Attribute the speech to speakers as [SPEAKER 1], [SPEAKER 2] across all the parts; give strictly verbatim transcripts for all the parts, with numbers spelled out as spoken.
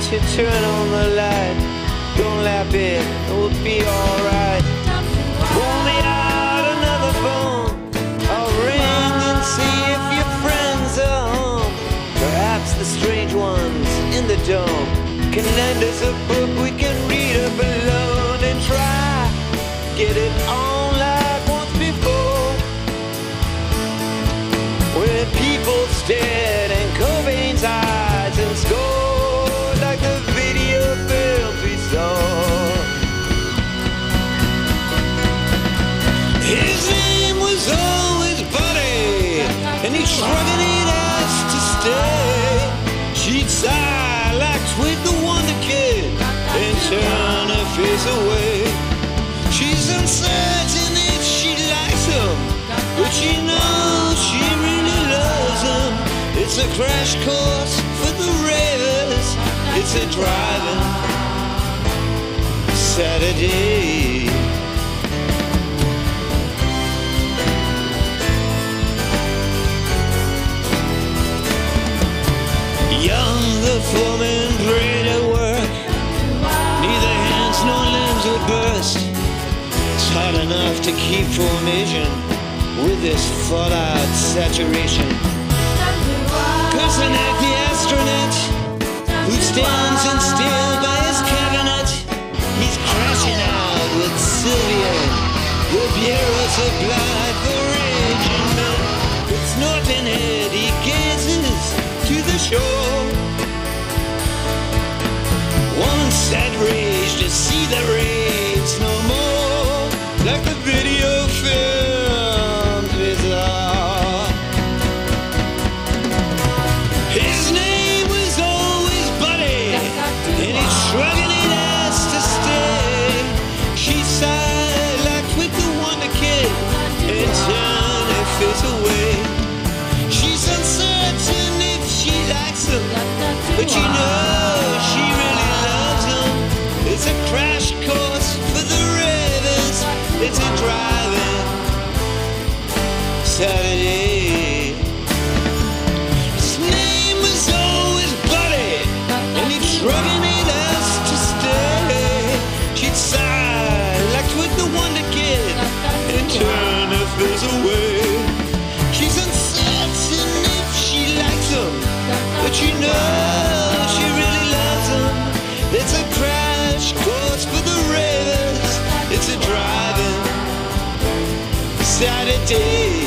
[SPEAKER 1] you turn on the light. Don't laugh it, it'll be alright. Pull me out another phone. I'll ring and see if your friends are home. Perhaps the strange ones in the dome can lend us a book we can read up alone and try get it on like once before, where people stared in Cobain's eyes and scored like the video films we saw. His name was always Buddy, and he shrugged it ass to stay. She'd sigh like Sweet the Wonder Kid and turn her face away. She's uncertain if she likes him, but she knows she really loves him. It's a crash course for the ravers. It's a driving Saturday. Young, the foreman prayed at work. Neither hands nor limbs would burst. It's hard enough to keep formation with this fallout saturation. Kusanek, the astronaut, who stands in still by his cabinet, he's crashing out with Sylvia. The bureau supplied for raging men. It's Norton Head, he gazes to the shore. Once had rage to see the rage no more, like the video films we saw. His name was always Buddy, and he's shrugging it ass to stay. She sighed like Twig the Wonder Kid and turned her face away. She's uncertain if she likes him, but you know she really loves him. It's a crash course for the ravers. It's a driving Saturday. His name was always Buddy, and he'd shrugging it ass to stay. She'd sigh like Twig the Wonder Kid and turn her face away. She's uncertain if she likes him, but you know she really loves him. It's a crash course for the ravers. It's a driving Saturday.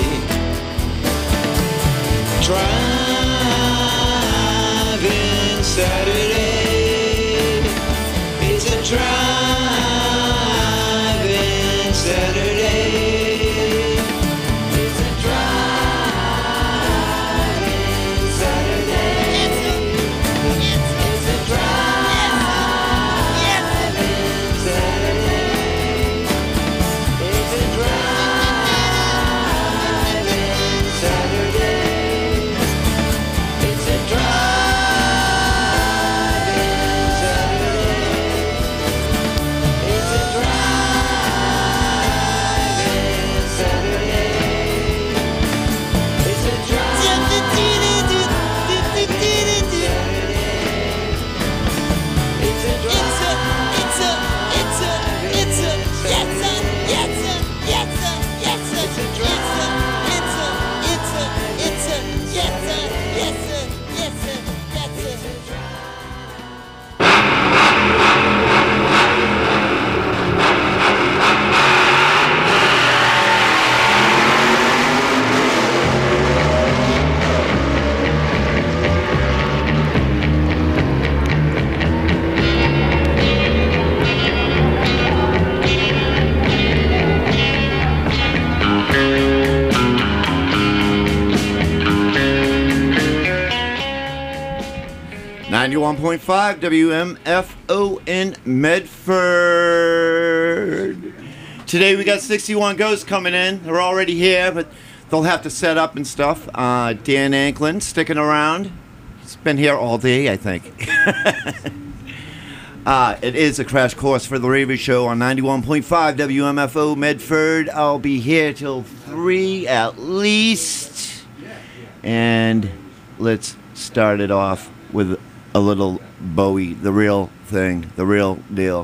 [SPEAKER 1] Driving Saturday. It's a driving Saturday. It's a driving Saturday. It's a, it's, it's a driving Saturday. It's a driving Saturday. It's a driving Saturday. It's a driving Saturday. It's a driving It's a it's a it's a it's a yes sir, yes sir, yes sir, yes sir. It's a it's a it's a it's a yes sir, yes sir, yes sir, yes sir.
[SPEAKER 2] ninety-one point five W M F O in Medford. Today we got sixty-one Ghosts coming in. They're already here, but they'll have to set up and stuff. Uh, Dan Anklin sticking around. He's been here all day, I think. uh, it is a crash course for the Raver Show on ninety-one point five W M F O Medford. I'll be here till three at least. And let's start it off with a little Bowie, the real thing, the real deal.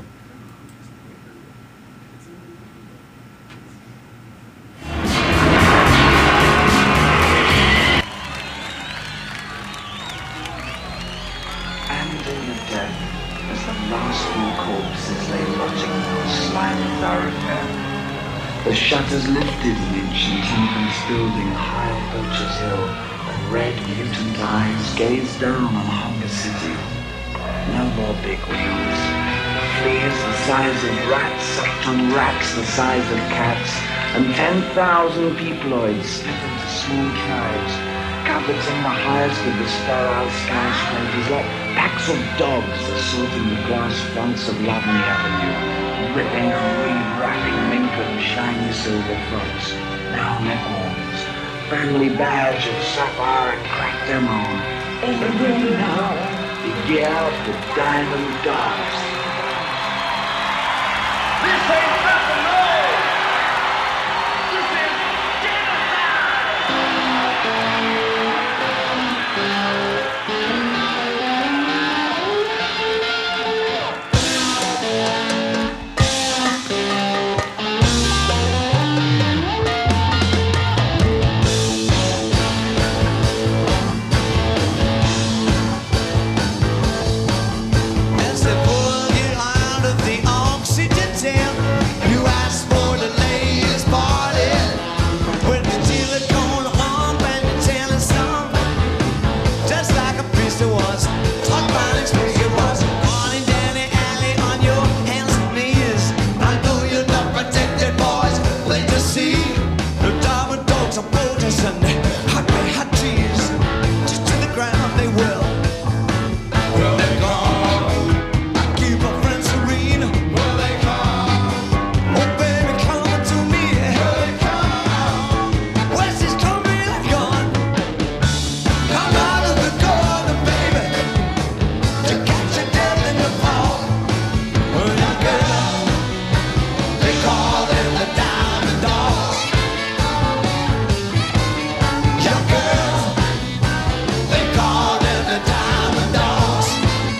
[SPEAKER 3] And in the dead, as the last few corpses lay rotting in the slimy thoroughfare, the shutters lifted in ancient Temple's building high on Butcher's Hill, and red mutant eyes gazed down on Hunger City. No more big wheels. Fleas the size of rats sucked on rats the size of cats, and ten thousand peoploids split into small tribes, covered in the highest of the sterile skyscrapers like packs of dogs assaulting the glass fronts of Lovely Avenue, ripping and re-wrapping mink and shiny silver fronts, now their arms, family badge of sapphire and cracked emerald. Open now, the year of the diamond dogs. This ain't nothing, no! This is
[SPEAKER 1] As they pull you out of the oxygen tank, you ask for the latest party. When the dealer gonna hump and you're telling some, just like a priest it was, talk about it, it was morning Danny Alley on your hands and knees. I know you're not protected, boys. Wait to see the diamond dogs are protesting, hot by hot trees, just to the ground they will. Will they come? I keep my friends serene. Will they come? Oh baby, come to me. Will they come? West is coming and gone. Come out of the garden, baby, to catch a death in the fall. Oh, young girl, they call them the diamond dogs. Young girl, they call them the diamond dogs.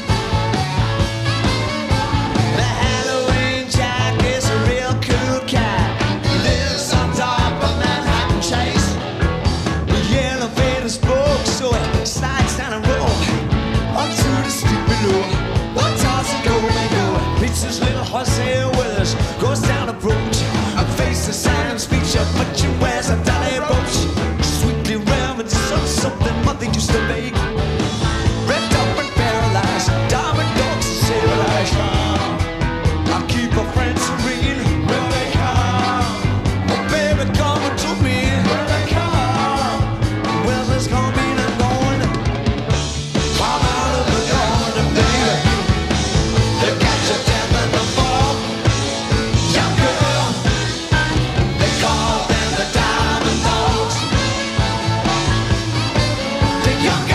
[SPEAKER 1] The Halloween Jack is a real cool cat. He lives on top of Manhattan Chase. The yellow faded spoke, so he slides down a road onto the street below. One toss and go and go. Meets his little horse here with us, goes down the approach. I face the silent speech of but she wears a dolly brooch. Sweetly reminiscent of something mother used to make. Wrapped up and paralyzed, diamond dogs are civilized. I keep a friend serene. Will they come? Oh baby, come to me. Will they come? Well, there's gonna be no going. Come out of the garden, baby. They catch a death in the fall. Young girl, they call them the diamond dogs. The young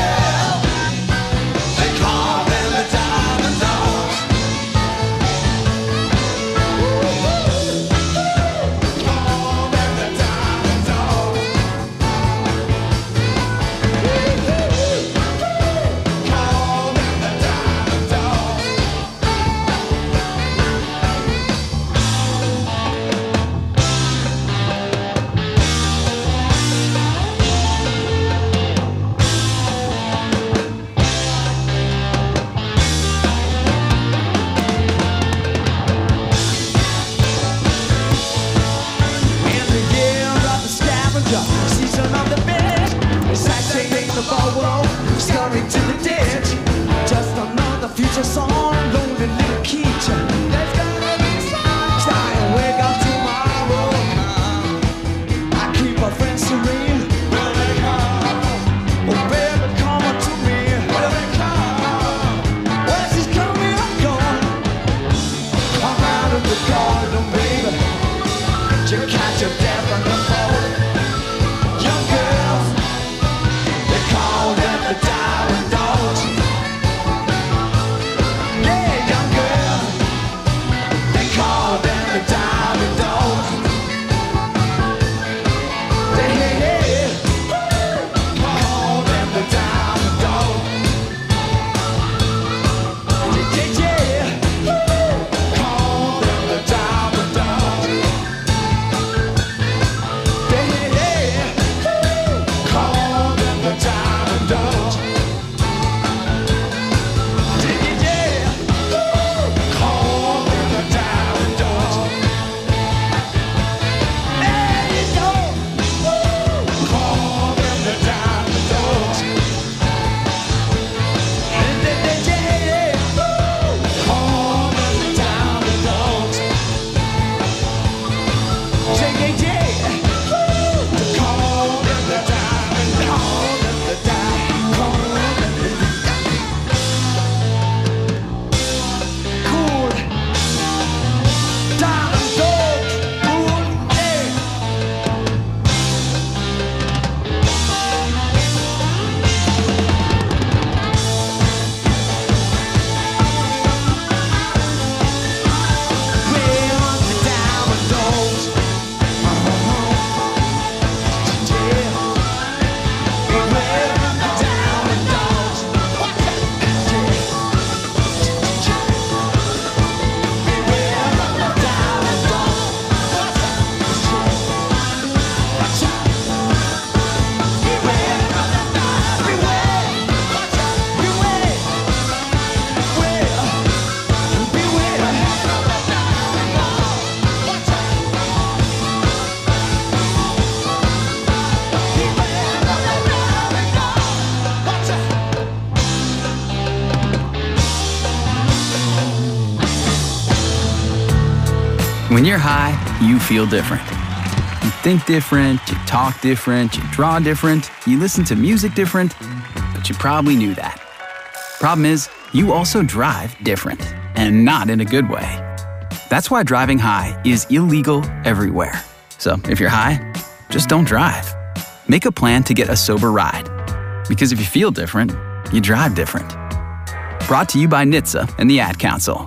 [SPEAKER 4] When you're high, you feel different. You think different, you talk different, you draw different, you listen to music different, but you probably knew that. Problem is, you also drive different, and not in a good way. That's why driving high is illegal everywhere. So if you're high, just don't drive. Make a plan to get a sober ride. Because if you feel different, you drive different. Brought to you by N H T S A and the Ad Council.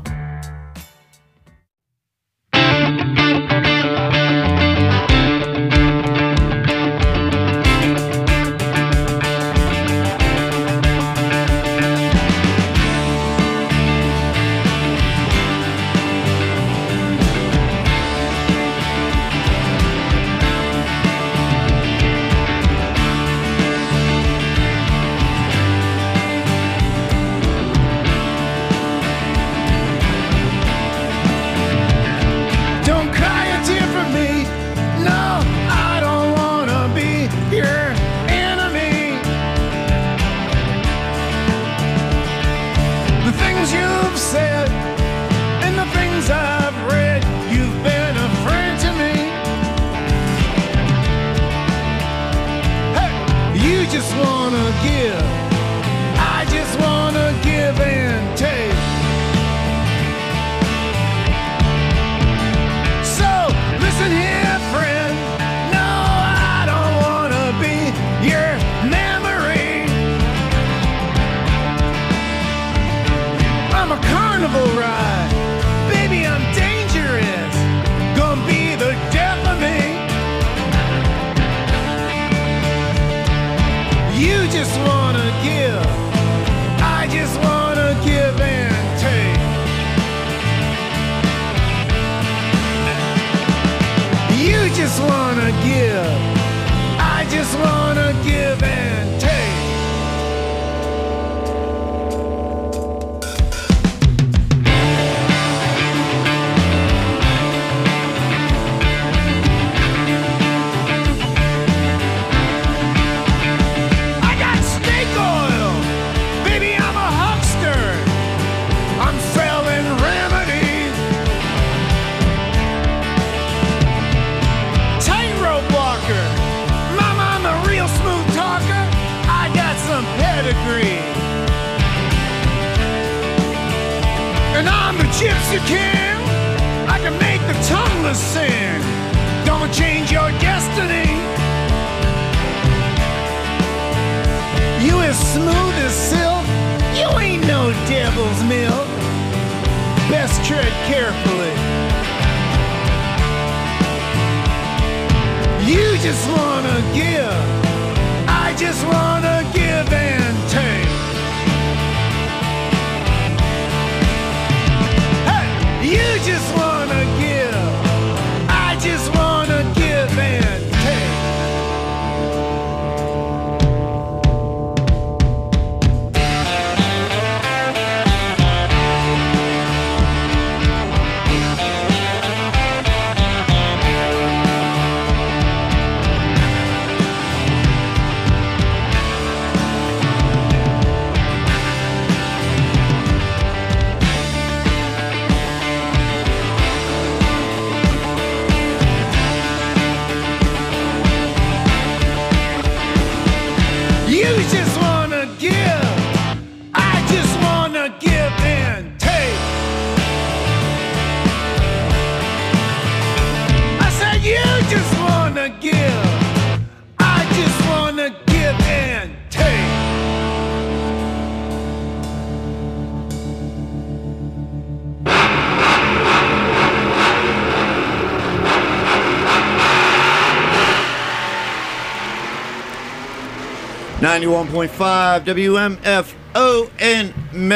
[SPEAKER 2] ninety-one point five W M F O in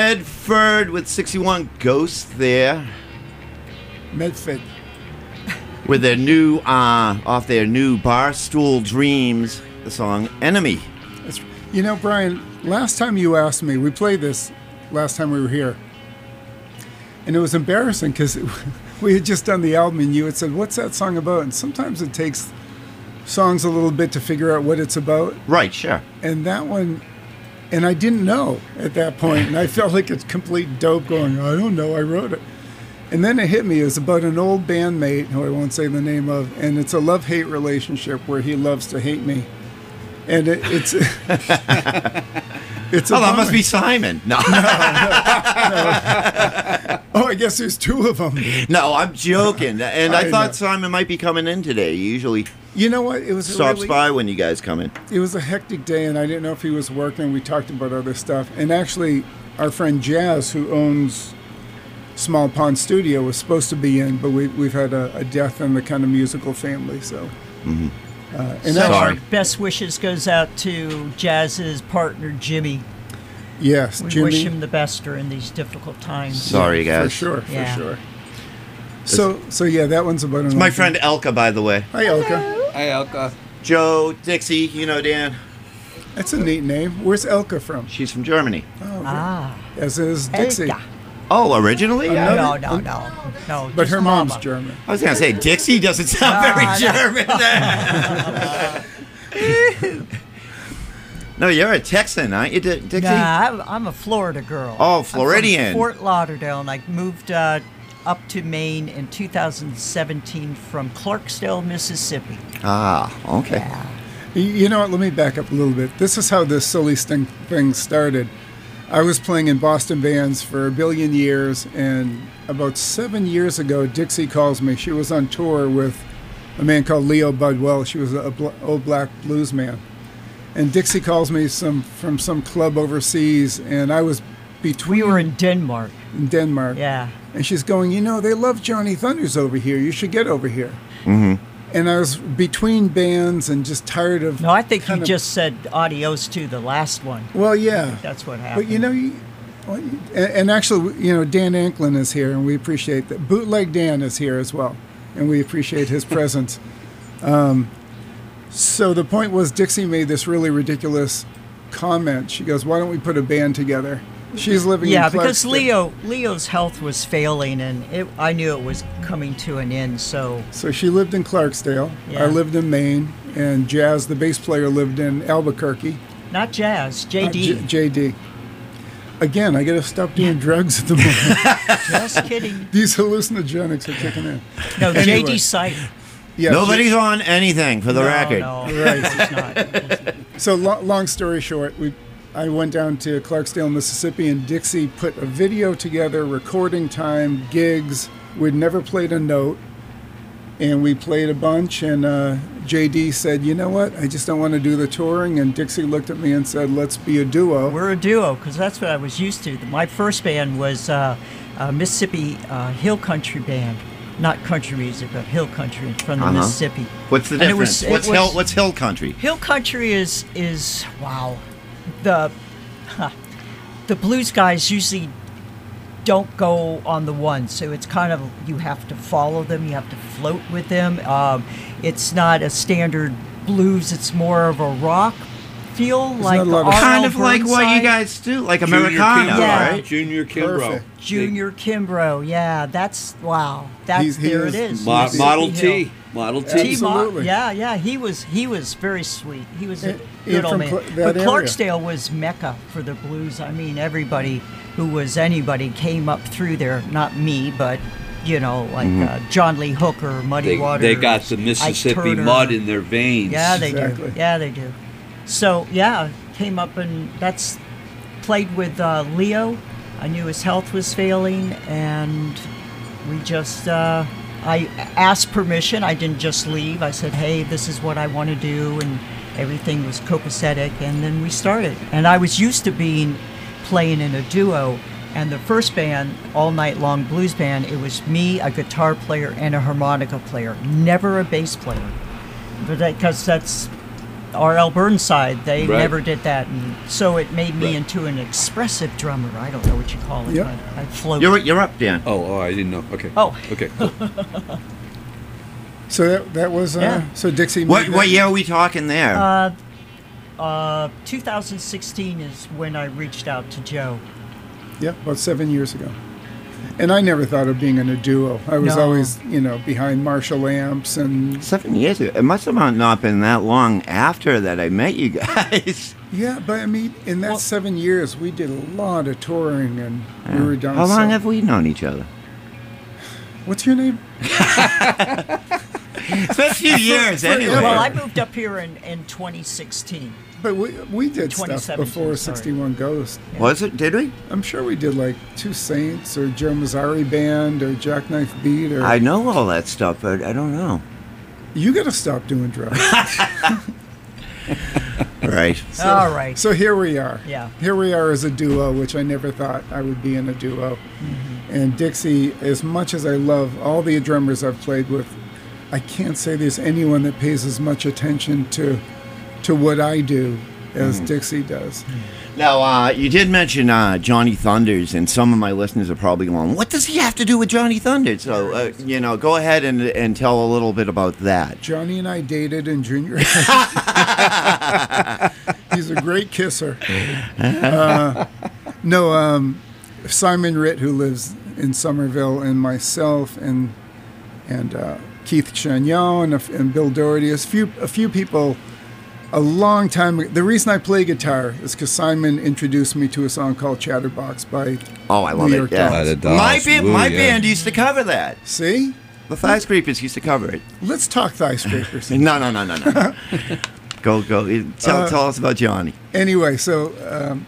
[SPEAKER 2] Medford with sixty-one Ghosts there.
[SPEAKER 5] Medford.
[SPEAKER 2] With their new, uh, off their new Barstool Dreams, the song Enemy.
[SPEAKER 5] That's, you know, Brian, last time you asked me, we played this last time we were here. And it was embarrassing because we had just done the album and you had said, what's that song about? And sometimes it takes songs a little bit to figure out what it's about.
[SPEAKER 2] Right, sure.
[SPEAKER 5] And that one, and I didn't know at that point, and I felt like it's complete dope going, I don't know, I wrote it. And then it hit me. It was about an old bandmate who I won't say the name of, and it's a love-hate relationship where he loves to hate me. And it, it's it's a
[SPEAKER 2] Oh, that
[SPEAKER 5] bummer.
[SPEAKER 2] must be Simon. No,
[SPEAKER 5] Oh, I guess there's two of them.
[SPEAKER 2] no, I'm joking. And I,
[SPEAKER 5] I
[SPEAKER 2] thought
[SPEAKER 5] know.
[SPEAKER 2] Simon might be coming in today. He usually
[SPEAKER 5] You know what? It was a
[SPEAKER 2] stops
[SPEAKER 5] really,
[SPEAKER 2] by when you guys come in.
[SPEAKER 5] It was a hectic day, and I didn't know if he was working. We talked about other stuff, and actually, our friend Jazz, who owns Small Pond Studio, was supposed to be in, but we, we've had a, a death in the kind of musical family, so.
[SPEAKER 2] Mm-hmm.
[SPEAKER 5] Uh, and
[SPEAKER 6] So
[SPEAKER 5] actually,
[SPEAKER 6] our
[SPEAKER 2] Sorry.
[SPEAKER 6] best wishes goes out to Jazz's partner Jimmy.
[SPEAKER 5] yes,
[SPEAKER 6] We
[SPEAKER 5] Jimmy.
[SPEAKER 6] wish him the best during these difficult times.
[SPEAKER 2] Sorry, guys.
[SPEAKER 5] For sure, for
[SPEAKER 6] Yeah.
[SPEAKER 5] sure. So, so yeah, that one's about an
[SPEAKER 2] It's my
[SPEAKER 5] old-
[SPEAKER 2] friend Elka, by the way.
[SPEAKER 5] Hi, Elka.
[SPEAKER 7] Hi, Elka.
[SPEAKER 2] Joe, Dixie, you know Dan.
[SPEAKER 5] That's a neat name. Where's Elka from?
[SPEAKER 2] She's from Germany.
[SPEAKER 5] Oh,
[SPEAKER 6] Ah,
[SPEAKER 5] as is Dixie.
[SPEAKER 6] Elka.
[SPEAKER 2] Oh, originally? Yeah.
[SPEAKER 6] No, no, no, no.
[SPEAKER 5] But
[SPEAKER 6] just
[SPEAKER 5] her mom's
[SPEAKER 6] Mama.
[SPEAKER 5] German.
[SPEAKER 2] I was going to say, Dixie doesn't sound very
[SPEAKER 6] no.
[SPEAKER 2] German. No, you're a Texan, aren't you, Di- Dixie?
[SPEAKER 6] Nah, I'm, I'm a Florida girl.
[SPEAKER 2] Oh,
[SPEAKER 6] I'm from
[SPEAKER 2] Floridian.
[SPEAKER 6] Fort Lauderdale, and I moved uh, up to Maine in two thousand seventeen from Clarksdale, Mississippi.
[SPEAKER 2] Ah, okay.
[SPEAKER 6] Yeah.
[SPEAKER 5] Y- You know what? Let me back up a little bit. This is how this silly sting thing started. I was playing in Boston bands for a billion years, and about seven years ago, Dixie calls me. She was on tour with a man called Leo Budwell. She was a bl- old black blues man. And Dixie calls me some from some club overseas, and I was between
[SPEAKER 6] We were in Denmark.
[SPEAKER 5] in Denmark.
[SPEAKER 6] Yeah.
[SPEAKER 5] And she's going, you know, they love Johnny Thunders over here. You should get over here.
[SPEAKER 2] Mm-hmm.
[SPEAKER 5] And I was between bands and just tired of.
[SPEAKER 6] No, I think you
[SPEAKER 5] kind of-
[SPEAKER 6] just said adios to the last one.
[SPEAKER 5] Well, yeah.
[SPEAKER 6] That's what happened.
[SPEAKER 5] But you know, you, well, you- and, and actually, you know, Dan Anklin is here, and we appreciate that. Bootleg Dan is here as well, and we appreciate his presence. Um, so the point was, Dixie made this really ridiculous comment. She goes, "Why don't we put a band together?" She's living
[SPEAKER 6] yeah,
[SPEAKER 5] in
[SPEAKER 6] because
[SPEAKER 5] Clarkston.
[SPEAKER 6] Leo Leo's health was failing, and it, I knew it was coming to an end. So
[SPEAKER 5] So she lived in Clarksdale.
[SPEAKER 6] Yeah.
[SPEAKER 5] I lived in Maine, and Jazz, the bass player, lived in Albuquerque.
[SPEAKER 6] not Jazz, J
[SPEAKER 5] Uh,
[SPEAKER 6] D.
[SPEAKER 5] J- JD. Again, I got to stop doing drugs at the moment.
[SPEAKER 6] Just kidding.
[SPEAKER 5] These hallucinogenics are kicking in.
[SPEAKER 6] No,
[SPEAKER 5] Anyway.
[SPEAKER 6] J D Cider.
[SPEAKER 5] Yeah,
[SPEAKER 2] Nobody's on anything, for the
[SPEAKER 6] no,
[SPEAKER 2] record.
[SPEAKER 6] No,
[SPEAKER 5] Right.
[SPEAKER 6] it's not.
[SPEAKER 5] So lo- long story short, we I went down to Clarksdale, Mississippi, and Dixie put a video together, recording time, gigs. We'd never played a note, and we played a bunch. And uh, J D said, "You know what? I just don't want to do the touring." And Dixie looked at me and said, "Let's be a duo."
[SPEAKER 6] We're a duo because that's what I was used to. My first band was uh, a Mississippi uh, hill country band. Not country music, but hill country from the
[SPEAKER 2] Uh-huh.
[SPEAKER 6] Mississippi.
[SPEAKER 2] What's the
[SPEAKER 6] And it
[SPEAKER 2] difference?
[SPEAKER 6] was- it
[SPEAKER 2] what's
[SPEAKER 6] was-
[SPEAKER 2] hill? What's hill country?
[SPEAKER 6] Hill country is is wow. The huh, the blues guys usually don't go on the one, so it's kind of you have to follow them, you have to float with them. Um, it's not a standard blues; it's more of a rock feel, like
[SPEAKER 5] not a
[SPEAKER 6] the
[SPEAKER 5] lot of-
[SPEAKER 6] R L
[SPEAKER 2] Kind of like what you
[SPEAKER 6] Burnside.
[SPEAKER 2] guys do, like
[SPEAKER 7] Junior
[SPEAKER 2] Americana,
[SPEAKER 7] Kimbrough,
[SPEAKER 6] Yeah.
[SPEAKER 2] right?
[SPEAKER 7] Junior Kimbrough.
[SPEAKER 5] Perfect.
[SPEAKER 6] Junior Kimbrough. Yeah, that's wow. That's
[SPEAKER 5] He's- he
[SPEAKER 6] there
[SPEAKER 5] is
[SPEAKER 6] it is.
[SPEAKER 7] Mo-
[SPEAKER 6] Mississippi
[SPEAKER 7] Model
[SPEAKER 6] Hill.
[SPEAKER 7] T. Model T.
[SPEAKER 6] T
[SPEAKER 5] Absolutely.
[SPEAKER 6] Yeah, yeah. He was he was very sweet. He was a
[SPEAKER 5] And-
[SPEAKER 6] good
[SPEAKER 5] and
[SPEAKER 6] old
[SPEAKER 5] from
[SPEAKER 6] man.
[SPEAKER 5] Cl- that
[SPEAKER 6] But
[SPEAKER 5] area.
[SPEAKER 6] Clarksdale was Mecca for the blues. I mean, everybody who was anybody came up through there. Not me, but you know, like uh, John Lee Hooker, Muddy
[SPEAKER 7] They,
[SPEAKER 6] Waters.
[SPEAKER 7] they got the
[SPEAKER 6] Ike
[SPEAKER 7] Mississippi
[SPEAKER 6] Turner.
[SPEAKER 7] mud in their veins.
[SPEAKER 6] Yeah, they
[SPEAKER 5] Exactly.
[SPEAKER 6] do. Yeah, they do. So yeah, came up and that's played with uh, Leo. I knew his health was failing, and we just uh, I asked permission. I didn't just leave. I said, "Hey, this is what I want to do," and everything was copacetic. And then we started. And I was used to being playing in a duo. And the first band, All Night Long Blues Band, it was me, a guitar player, and a harmonica player. Never a bass player, but because that's R L Burnside, they
[SPEAKER 7] Right.
[SPEAKER 6] never did that, and so it made me
[SPEAKER 7] Right.
[SPEAKER 6] into an expressive drummer. I don't know what you call it.
[SPEAKER 5] Yep.
[SPEAKER 6] but I float.
[SPEAKER 2] You're you're up, Dan.
[SPEAKER 7] Oh, oh, I didn't know. Okay.
[SPEAKER 6] Oh.
[SPEAKER 7] Okay. Cool.
[SPEAKER 5] So that that was uh,
[SPEAKER 6] Yeah.
[SPEAKER 5] so Dixie.
[SPEAKER 2] What
[SPEAKER 5] made
[SPEAKER 2] what
[SPEAKER 5] that-
[SPEAKER 2] year are we talking there?
[SPEAKER 6] Uh, uh, two thousand sixteen is when I reached out to Joe.
[SPEAKER 5] Yeah, about seven years ago. And I never thought of being in a duo. I was
[SPEAKER 6] No.
[SPEAKER 5] always, you know, behind Marshall amps and
[SPEAKER 2] Seven years ago. It must have not been that long after that I met you guys.
[SPEAKER 5] yeah. But I mean, in that
[SPEAKER 6] Well-
[SPEAKER 5] seven years, we did a lot of touring, and we were down.
[SPEAKER 2] How long
[SPEAKER 5] south.
[SPEAKER 2] have we known each other?
[SPEAKER 5] What's your name?
[SPEAKER 2] It's been a few years anyway.
[SPEAKER 6] Well, I moved up here in, in twenty sixteen.
[SPEAKER 5] But we we did stuff
[SPEAKER 6] twenty seventeen,
[SPEAKER 5] before
[SPEAKER 6] sorry.
[SPEAKER 5] sixty-one Ghost.
[SPEAKER 2] Was it? Did we?
[SPEAKER 5] I'm sure we did like Two Saints or Joe Mazzari Band or Jackknife Beat or.
[SPEAKER 2] I know all that stuff, but I don't know.
[SPEAKER 5] You got to stop doing drugs.
[SPEAKER 2] Right.
[SPEAKER 5] So,
[SPEAKER 6] All right.
[SPEAKER 5] So here we are.
[SPEAKER 6] Yeah.
[SPEAKER 5] Here we are as a duo, which I never thought I would be in a duo.
[SPEAKER 6] Mm-hmm.
[SPEAKER 5] And Dixie, as much as I love all the drummers I've played with, I can't say there's anyone that pays as much attention to to what I do as
[SPEAKER 2] Mm-hmm.
[SPEAKER 5] Dixie does.
[SPEAKER 2] Now, uh, you did mention uh, Johnny Thunders, and some of my listeners are probably going, what does he have to do with Johnny Thunders? So, uh, you know, go ahead and, and tell a little bit about that.
[SPEAKER 5] Johnny and I dated in junior high. He's a great kisser. Uh, no, um, Simon Ritt, who lives in Somerville, and myself, and and uh, Keith Chagnon, and, a- and Bill Doherty, a few a few people. A long time ago. The reason I play guitar is because Simon introduced me to a song called Chatterbox by
[SPEAKER 2] Oh, I love
[SPEAKER 5] New
[SPEAKER 2] it.
[SPEAKER 5] York
[SPEAKER 2] Yeah.
[SPEAKER 5] Dolls.
[SPEAKER 7] By the Dolls.
[SPEAKER 2] My, band,
[SPEAKER 7] Woo,
[SPEAKER 2] my
[SPEAKER 7] yeah.
[SPEAKER 2] band used to cover that.
[SPEAKER 5] See?
[SPEAKER 2] The Thigh Scrapers used to cover it.
[SPEAKER 5] Let's talk thigh scrapers.
[SPEAKER 2] No, no, no, no, no. go, go. Tell,
[SPEAKER 5] Uh,
[SPEAKER 2] tell us about Johnny.
[SPEAKER 5] Anyway, so um,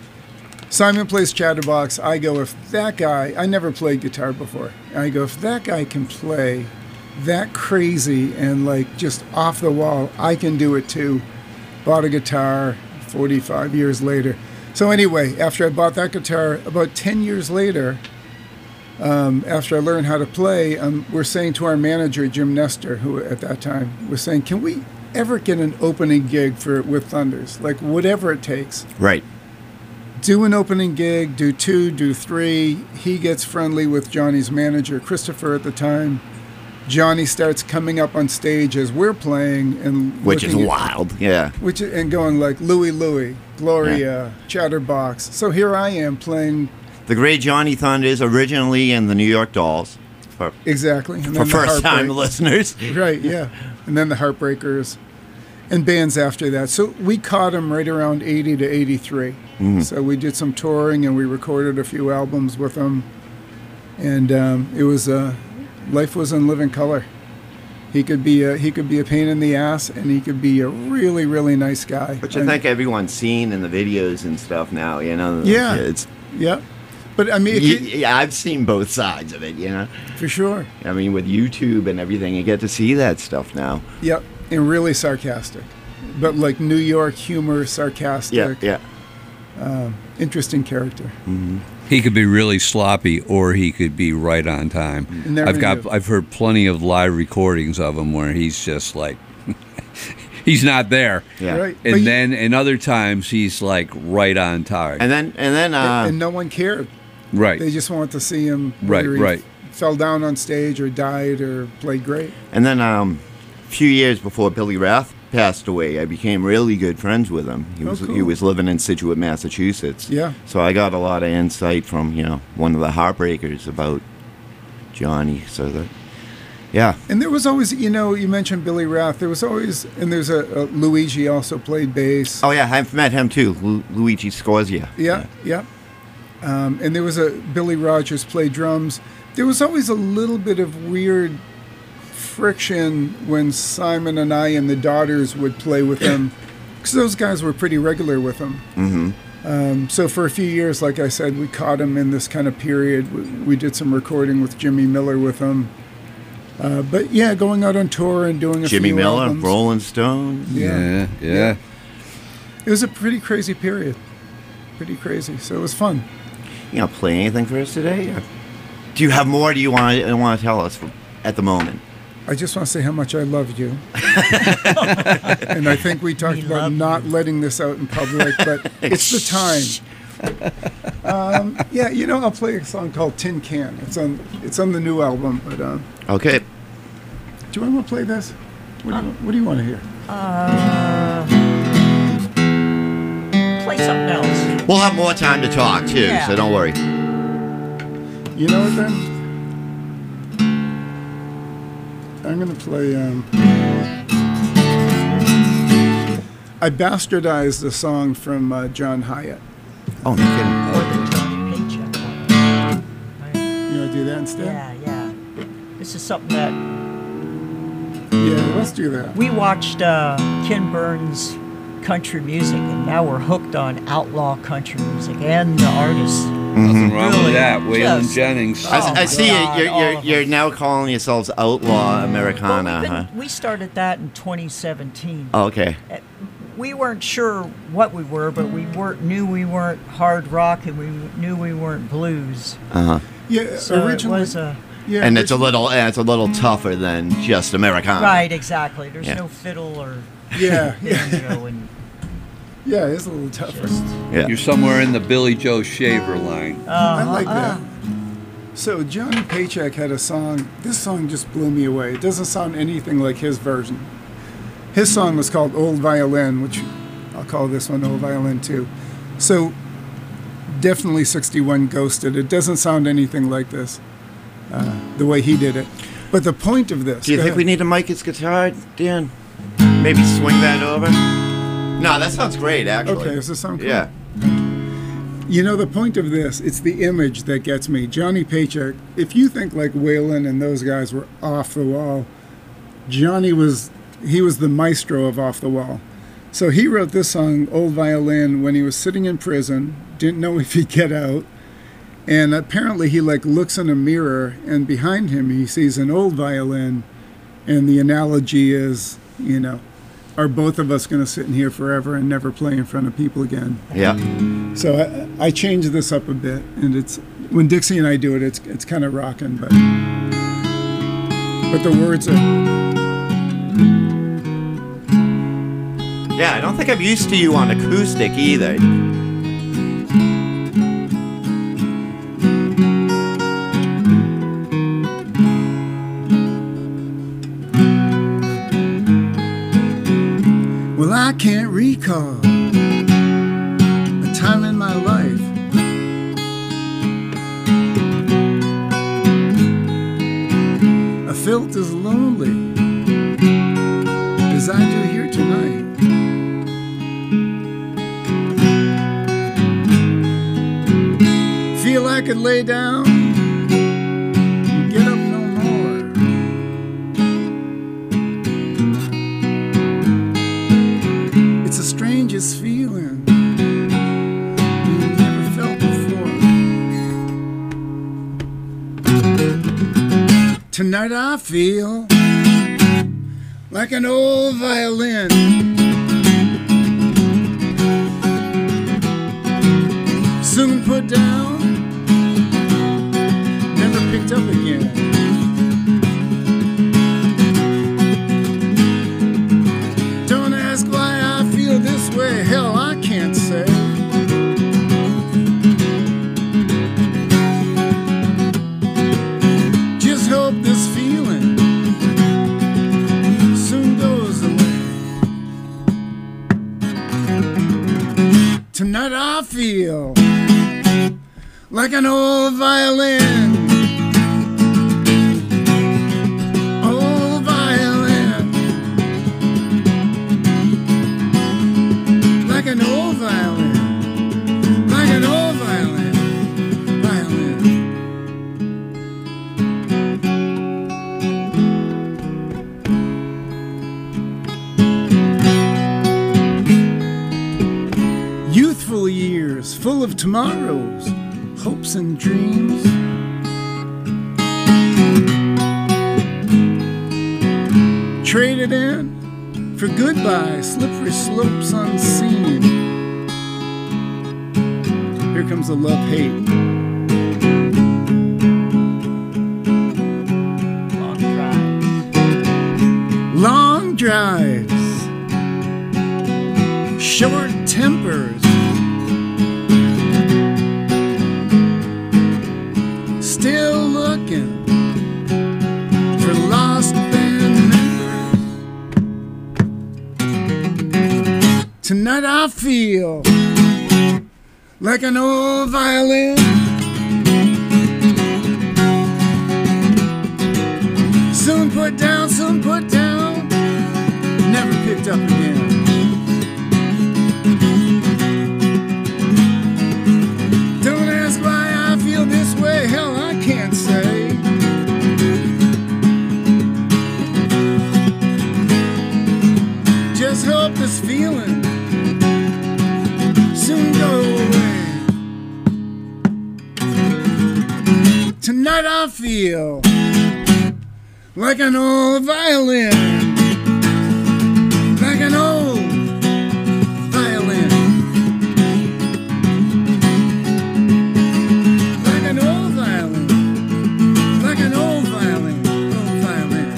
[SPEAKER 5] Simon plays Chatterbox. I go, if that guy, I never played guitar before. I go, if that guy can play that crazy and like just off the wall, I can do it too. Bought a guitar forty-five years later. So anyway, after I bought that guitar, about ten years later, um, after I learned how to play, um, we're saying to our manager, Jim Nestor, who at that time was saying, can we ever get an opening gig for with Thunders? Like whatever it takes.
[SPEAKER 2] Right.
[SPEAKER 5] Do an opening gig, do two, do three. He gets friendly with Johnny's manager, Christopher, at the time. Johnny starts coming up on stage as we're playing and
[SPEAKER 2] Which is
[SPEAKER 5] looking at-
[SPEAKER 2] wild. Yeah.
[SPEAKER 5] which and going like Louie Louie, Gloria, Chatterbox. So here I am playing
[SPEAKER 2] The great Johnny Thunders, originally in the New York Dolls. For,
[SPEAKER 5] exactly. And
[SPEAKER 2] for
[SPEAKER 5] then the
[SPEAKER 2] first time
[SPEAKER 5] Heartbreak-
[SPEAKER 2] listeners.
[SPEAKER 5] Right, yeah. And then the Heartbreakers and bands after that. So we caught him right around eighty to eighty-three.
[SPEAKER 2] Mm-hmm.
[SPEAKER 5] So we did some touring and we recorded a few albums with him. And um, it was uh, life was in living color. He could be a, he could be a pain in the ass, and he could be a really really nice guy.
[SPEAKER 2] Which I
[SPEAKER 5] And-
[SPEAKER 2] think everyone's seen in the videos and stuff now, you know. the
[SPEAKER 5] Yeah.
[SPEAKER 2] Kids.
[SPEAKER 5] Yeah, but I mean, it
[SPEAKER 2] Ye-
[SPEAKER 5] could-
[SPEAKER 2] Yeah, I've seen both sides of it, you know.
[SPEAKER 5] for sure.
[SPEAKER 2] I mean, with YouTube and everything, you get to see that stuff now.
[SPEAKER 5] Yep, and really sarcastic, but like New York humor, sarcastic.
[SPEAKER 2] Yeah, yeah.
[SPEAKER 5] Interesting character.
[SPEAKER 7] He could be really sloppy, or he could be right on time.
[SPEAKER 5] You never
[SPEAKER 7] I've got,
[SPEAKER 5] knew.
[SPEAKER 7] I've heard plenty of live recordings of him where he's just like, he's not there.
[SPEAKER 2] Yeah.
[SPEAKER 5] Right.
[SPEAKER 7] And
[SPEAKER 5] But you-
[SPEAKER 7] then, in other times, he's like right on target.
[SPEAKER 2] And then, and then, uh,
[SPEAKER 5] and no one cared.
[SPEAKER 7] right.
[SPEAKER 5] They just wanted to see him.
[SPEAKER 7] Right,
[SPEAKER 5] whether he
[SPEAKER 7] right.
[SPEAKER 5] Fell down on stage or died or played great.
[SPEAKER 2] and then, um, a few years before Billy Rath passed away, I became really good friends with him. He
[SPEAKER 5] Oh,
[SPEAKER 2] was he
[SPEAKER 5] cool.
[SPEAKER 2] was living in Situate, Massachusetts.
[SPEAKER 5] Yeah.
[SPEAKER 2] So I got a lot of insight from you know one of the Heartbreakers about Johnny. So that, yeah,
[SPEAKER 5] And there was always, you know, you mentioned Billy Rath. There was always, and there's a, a Luigi also played bass.
[SPEAKER 2] oh yeah, I've met him too, Lu- Luigi Scorzia.
[SPEAKER 5] Yeah, yeah. Um, and there was a Billy Rogers played drums. There was always a little bit of weird friction when Simon and I and the daughters would play with him, because those guys were pretty regular with him.
[SPEAKER 2] Mm-hmm.
[SPEAKER 5] Um, so for a few years, like I said, we caught him in this kind of period. We, we did some recording with Jimmy Miller with him. Uh, but yeah, going out on tour and doing a
[SPEAKER 2] Jimmy
[SPEAKER 5] few
[SPEAKER 2] Miller,
[SPEAKER 5] albums.
[SPEAKER 2] Rolling Stone.
[SPEAKER 7] yeah, yeah.
[SPEAKER 5] Yeah. It was a pretty crazy period. Pretty crazy. So it was fun.
[SPEAKER 2] You know, play anything for us today? Or do you have more? Do you want to want to tell us at the moment?
[SPEAKER 5] I just want to say how much I love you. And I think we talked
[SPEAKER 6] We
[SPEAKER 5] about
[SPEAKER 6] love
[SPEAKER 5] not letting this out in public, but it's the time. Um, yeah, you know, I'll play a song called Tin Can. It's on it's on the new album, but um,
[SPEAKER 2] Okay.
[SPEAKER 5] do you want to play this? What do you, what do you want to hear?
[SPEAKER 6] Uh, play something else.
[SPEAKER 2] We'll have more time to talk too,
[SPEAKER 6] Yeah.
[SPEAKER 2] so don't worry.
[SPEAKER 5] You know what then? I'm going to play. Um, I bastardized a song from uh, John Hyatt.
[SPEAKER 2] Oh, no kidding.
[SPEAKER 6] Or the Johnny Paycheck one.
[SPEAKER 5] You want to do that instead?
[SPEAKER 6] Yeah, yeah. this is something that
[SPEAKER 5] Yeah, let's do that.
[SPEAKER 6] we watched uh, Ken Burns' country music, and now we're hooked on outlaw country music and the artists.
[SPEAKER 7] Nothing wrong
[SPEAKER 6] Really,
[SPEAKER 7] with that. Waylon
[SPEAKER 6] just-
[SPEAKER 7] Jennings.
[SPEAKER 2] I,
[SPEAKER 6] Oh
[SPEAKER 2] I
[SPEAKER 6] my
[SPEAKER 2] see
[SPEAKER 6] God,
[SPEAKER 2] you. You're,
[SPEAKER 6] all
[SPEAKER 2] you're,
[SPEAKER 6] of
[SPEAKER 2] you're
[SPEAKER 6] us.
[SPEAKER 2] now calling yourselves outlaw Americana,
[SPEAKER 6] Well, we've
[SPEAKER 2] huh?
[SPEAKER 6] been- we started that in twenty seventeen.
[SPEAKER 2] Oh, okay.
[SPEAKER 6] We weren't sure what we were, but we weren't knew we weren't hard rock, and we knew we weren't blues.
[SPEAKER 2] Uh huh.
[SPEAKER 5] Yeah,
[SPEAKER 6] So
[SPEAKER 5] originally.
[SPEAKER 6] it was a
[SPEAKER 5] yeah,
[SPEAKER 2] And it's a
[SPEAKER 5] originally-
[SPEAKER 2] little, and it's a little tougher than just Americana.
[SPEAKER 6] right, exactly. There's
[SPEAKER 2] Yeah.
[SPEAKER 6] no fiddle or
[SPEAKER 5] Yeah, yeah,
[SPEAKER 6] banjo, and
[SPEAKER 5] yeah. It's a little tougher.
[SPEAKER 6] just
[SPEAKER 2] Yeah.
[SPEAKER 7] You're somewhere in the Billy Joe Shaver line.
[SPEAKER 5] I like
[SPEAKER 6] uh,
[SPEAKER 5] that. So Johnny Paycheck had a song. This song just blew me away. It doesn't sound anything like his version. His song was called Old Violin, which I'll call this one Old Violin too. So definitely sixty-one Ghosted. It doesn't sound anything like this, uh, the way he did it. But the point of this.
[SPEAKER 2] Do you
[SPEAKER 5] go
[SPEAKER 2] think we
[SPEAKER 5] ahead.
[SPEAKER 2] need to mic his guitar, Dan? Maybe swing that over? No, that sounds great, actually.
[SPEAKER 5] Okay, does this sound cool?
[SPEAKER 2] Yeah.
[SPEAKER 5] You know, the point of this, it's the image that gets me. Johnny Paycheck, if you think like Waylon and those guys were off the wall, Johnny was, he was the maestro of off the wall. So he wrote this song, Old Violin, when he was sitting in prison, didn't know if he'd get out. And apparently he like looks in a mirror, and behind him he sees an old violin. And the analogy is, you know, are both of us going to sit in here forever and never play in front of people again?
[SPEAKER 2] Yeah.
[SPEAKER 5] So I, I changed this up a bit, and it's when Dixie and I do it, it's it's kind of rocking, but but the words are
[SPEAKER 2] Yeah, I don't think I'm used to you on acoustic either.
[SPEAKER 5] well, I can't recall a time in my life I felt as lonely as I do here tonight. Feel I could lay down and get up no more. It's the strangest feeling you never felt before. Tonight I feel like an old violin. Soon put down, never picked up again. Don't ask why I feel this way, hell, I can't say. Just hope this feeling soon goes away. Tonight I feel like an old violin. Old violin. Like an old violin. Like an old violin. Violin. Youthful years full of tomorrows, hopes and dreams. Traded in for goodbye, slippery slopes unseen. Here comes the love-hate.
[SPEAKER 6] long drive.
[SPEAKER 5] Long drives, short tempers, still looking for lost band members. Tonight I feel like an old violin. Soon put down, soon put down, never picked up again. Don't ask why I feel this way, hell, I can't say. hope this feeling soon go away. Tonight I feel like an old violin, like an old violin, like an old violin, like an old violin, old violin.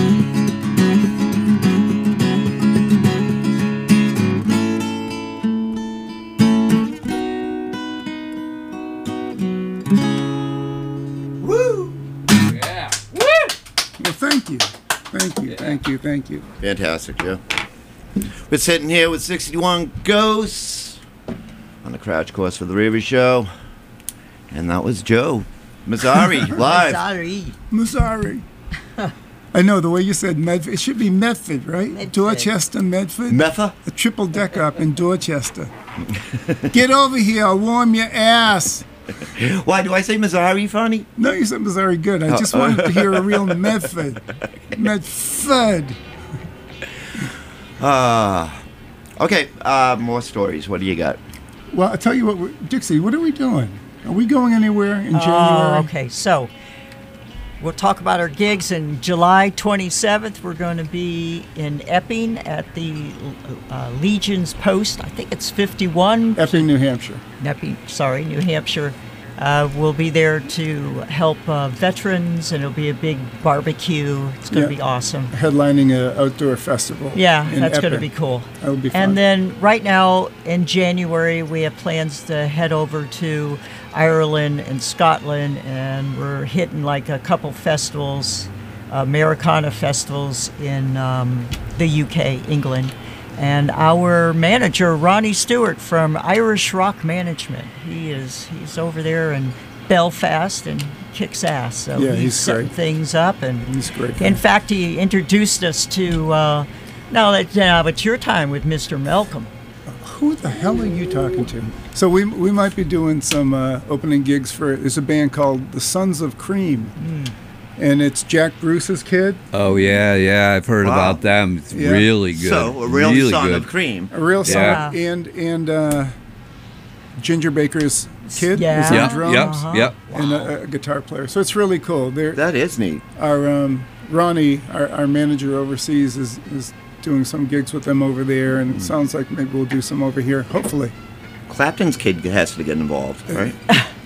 [SPEAKER 5] Woo!
[SPEAKER 7] Yeah.
[SPEAKER 5] Well, thank you. Thank you, thank you, thank you.
[SPEAKER 2] Fantastic, Joe. We're sitting here with sixty-one Ghosts on the Crash Course for the Rivers Show. And that was Joe Mazzari, live.
[SPEAKER 6] Sorry.
[SPEAKER 5] Mazzari. I know, the way you said Medford, it should be Medford, right?
[SPEAKER 6] Medford.
[SPEAKER 5] Dorchester, Medford.
[SPEAKER 2] Metha?
[SPEAKER 5] A triple deck up in Dorchester. Get over here, I'll warm your ass.
[SPEAKER 2] Why, do I say Mazzari funny?
[SPEAKER 5] No, you said Mazzari good. I just wanted to hear a real Medford. Medford.
[SPEAKER 2] Uh, okay, uh, more stories. What do you got?
[SPEAKER 5] Well, I'll tell you what, we're- Dixie, what are we doing? Are we going anywhere in
[SPEAKER 6] Oh,
[SPEAKER 5] January?
[SPEAKER 6] okay. So we'll talk about our gigs. In July twenty-seventh, we're going to be in Epping at the uh, Legion's Post. I think it's fifty-one.
[SPEAKER 5] Epping, New Hampshire.
[SPEAKER 6] Epping, sorry, New Hampshire. Uh, we'll be there to help uh, veterans, and it'll be a big barbecue. It's going to
[SPEAKER 5] Yeah.
[SPEAKER 6] be awesome.
[SPEAKER 5] Headlining an outdoor festival.
[SPEAKER 6] Yeah,
[SPEAKER 5] in
[SPEAKER 6] that's going to
[SPEAKER 5] Epping.
[SPEAKER 6] be cool.
[SPEAKER 5] That would be fun.
[SPEAKER 6] And then right now in January, we have plans to head over to Ireland and Scotland, and we're hitting like a couple festivals, Americana festivals in um, the U K, England. And our manager, Ronnie Stewart from Irish Rock Management, he is he's over there in Belfast and kicks ass. So
[SPEAKER 5] Yeah,
[SPEAKER 6] he's,
[SPEAKER 5] he's
[SPEAKER 6] setting
[SPEAKER 5] great.
[SPEAKER 6] things up, and
[SPEAKER 5] He's great.
[SPEAKER 6] in fact, he introduced us to. Uh, now that now it's your time with Mister Malcolm.
[SPEAKER 5] Who the hell are you talking to? So we we might be doing some uh, opening gigs for. There's a band called the Sons of Cream,
[SPEAKER 6] Hmm.
[SPEAKER 5] and it's Jack Bruce's kid,
[SPEAKER 7] Oh yeah, yeah. I've heard
[SPEAKER 2] Wow.
[SPEAKER 7] about them. It's
[SPEAKER 5] Yeah.
[SPEAKER 7] really good.
[SPEAKER 2] So, a real
[SPEAKER 7] really
[SPEAKER 2] son
[SPEAKER 7] good.
[SPEAKER 2] of cream.
[SPEAKER 5] a real son,
[SPEAKER 7] Yeah.
[SPEAKER 5] and and uh, Ginger Baker's kid
[SPEAKER 6] Yeah.
[SPEAKER 5] is on
[SPEAKER 7] Yep,
[SPEAKER 5] drums,
[SPEAKER 7] yep,
[SPEAKER 6] Uh-huh.
[SPEAKER 7] yep.
[SPEAKER 5] and a, a guitar player. So it's really cool. They're,
[SPEAKER 2] That is neat.
[SPEAKER 5] our um, Ronnie, our, our manager overseas, is is doing some gigs with them over there, and it sounds like maybe we'll do some over here. Hopefully.
[SPEAKER 2] Clapton's kid has to get involved, right?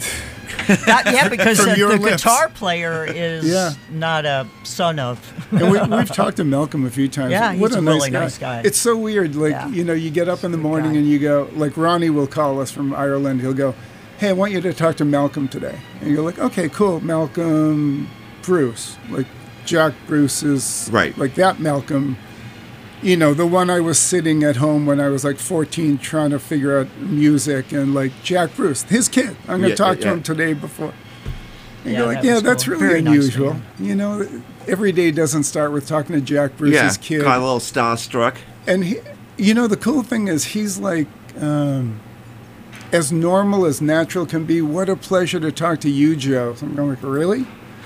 [SPEAKER 6] Not yet, because
[SPEAKER 5] From
[SPEAKER 6] the,
[SPEAKER 5] your
[SPEAKER 6] the
[SPEAKER 5] lips.
[SPEAKER 6] guitar player is
[SPEAKER 5] Yeah.
[SPEAKER 6] not a son of.
[SPEAKER 5] And we, we've talked to Malcolm a few times.
[SPEAKER 6] Yeah,
[SPEAKER 5] what
[SPEAKER 6] he's
[SPEAKER 5] a
[SPEAKER 6] a
[SPEAKER 5] nice
[SPEAKER 6] really
[SPEAKER 5] guy.
[SPEAKER 6] nice guy.
[SPEAKER 5] It's so weird. Like,
[SPEAKER 6] Yeah.
[SPEAKER 5] you know, you get up in the
[SPEAKER 6] Good
[SPEAKER 5] morning
[SPEAKER 6] guy.
[SPEAKER 5] and you go, like, Ronnie will call us from Ireland. He'll go, hey, I want you to talk to Malcolm today. And you're like, okay, cool. Malcolm Bruce. Like, Jack Bruce is
[SPEAKER 2] Right.
[SPEAKER 5] like that Malcolm. You know, the one I was sitting at home when I was like fourteen trying to figure out music, and like Jack Bruce, his kid. I'm going to
[SPEAKER 2] Yeah,
[SPEAKER 5] talk
[SPEAKER 2] yeah,
[SPEAKER 5] to
[SPEAKER 2] yeah.
[SPEAKER 5] him today before. And
[SPEAKER 6] Yeah,
[SPEAKER 5] you're like,
[SPEAKER 6] that
[SPEAKER 5] yeah,
[SPEAKER 6] was
[SPEAKER 5] that's
[SPEAKER 6] cool.
[SPEAKER 5] really
[SPEAKER 6] Very nice
[SPEAKER 5] unusual.
[SPEAKER 6] man.
[SPEAKER 5] You know, every day doesn't start with talking to Jack Bruce's
[SPEAKER 2] yeah,
[SPEAKER 5] kid.
[SPEAKER 2] got a little starstruck.
[SPEAKER 5] And, he, you know, the cool thing is he's like, um, as normal as natural can be. What a pleasure to talk to you, Joe. So I'm going like, really?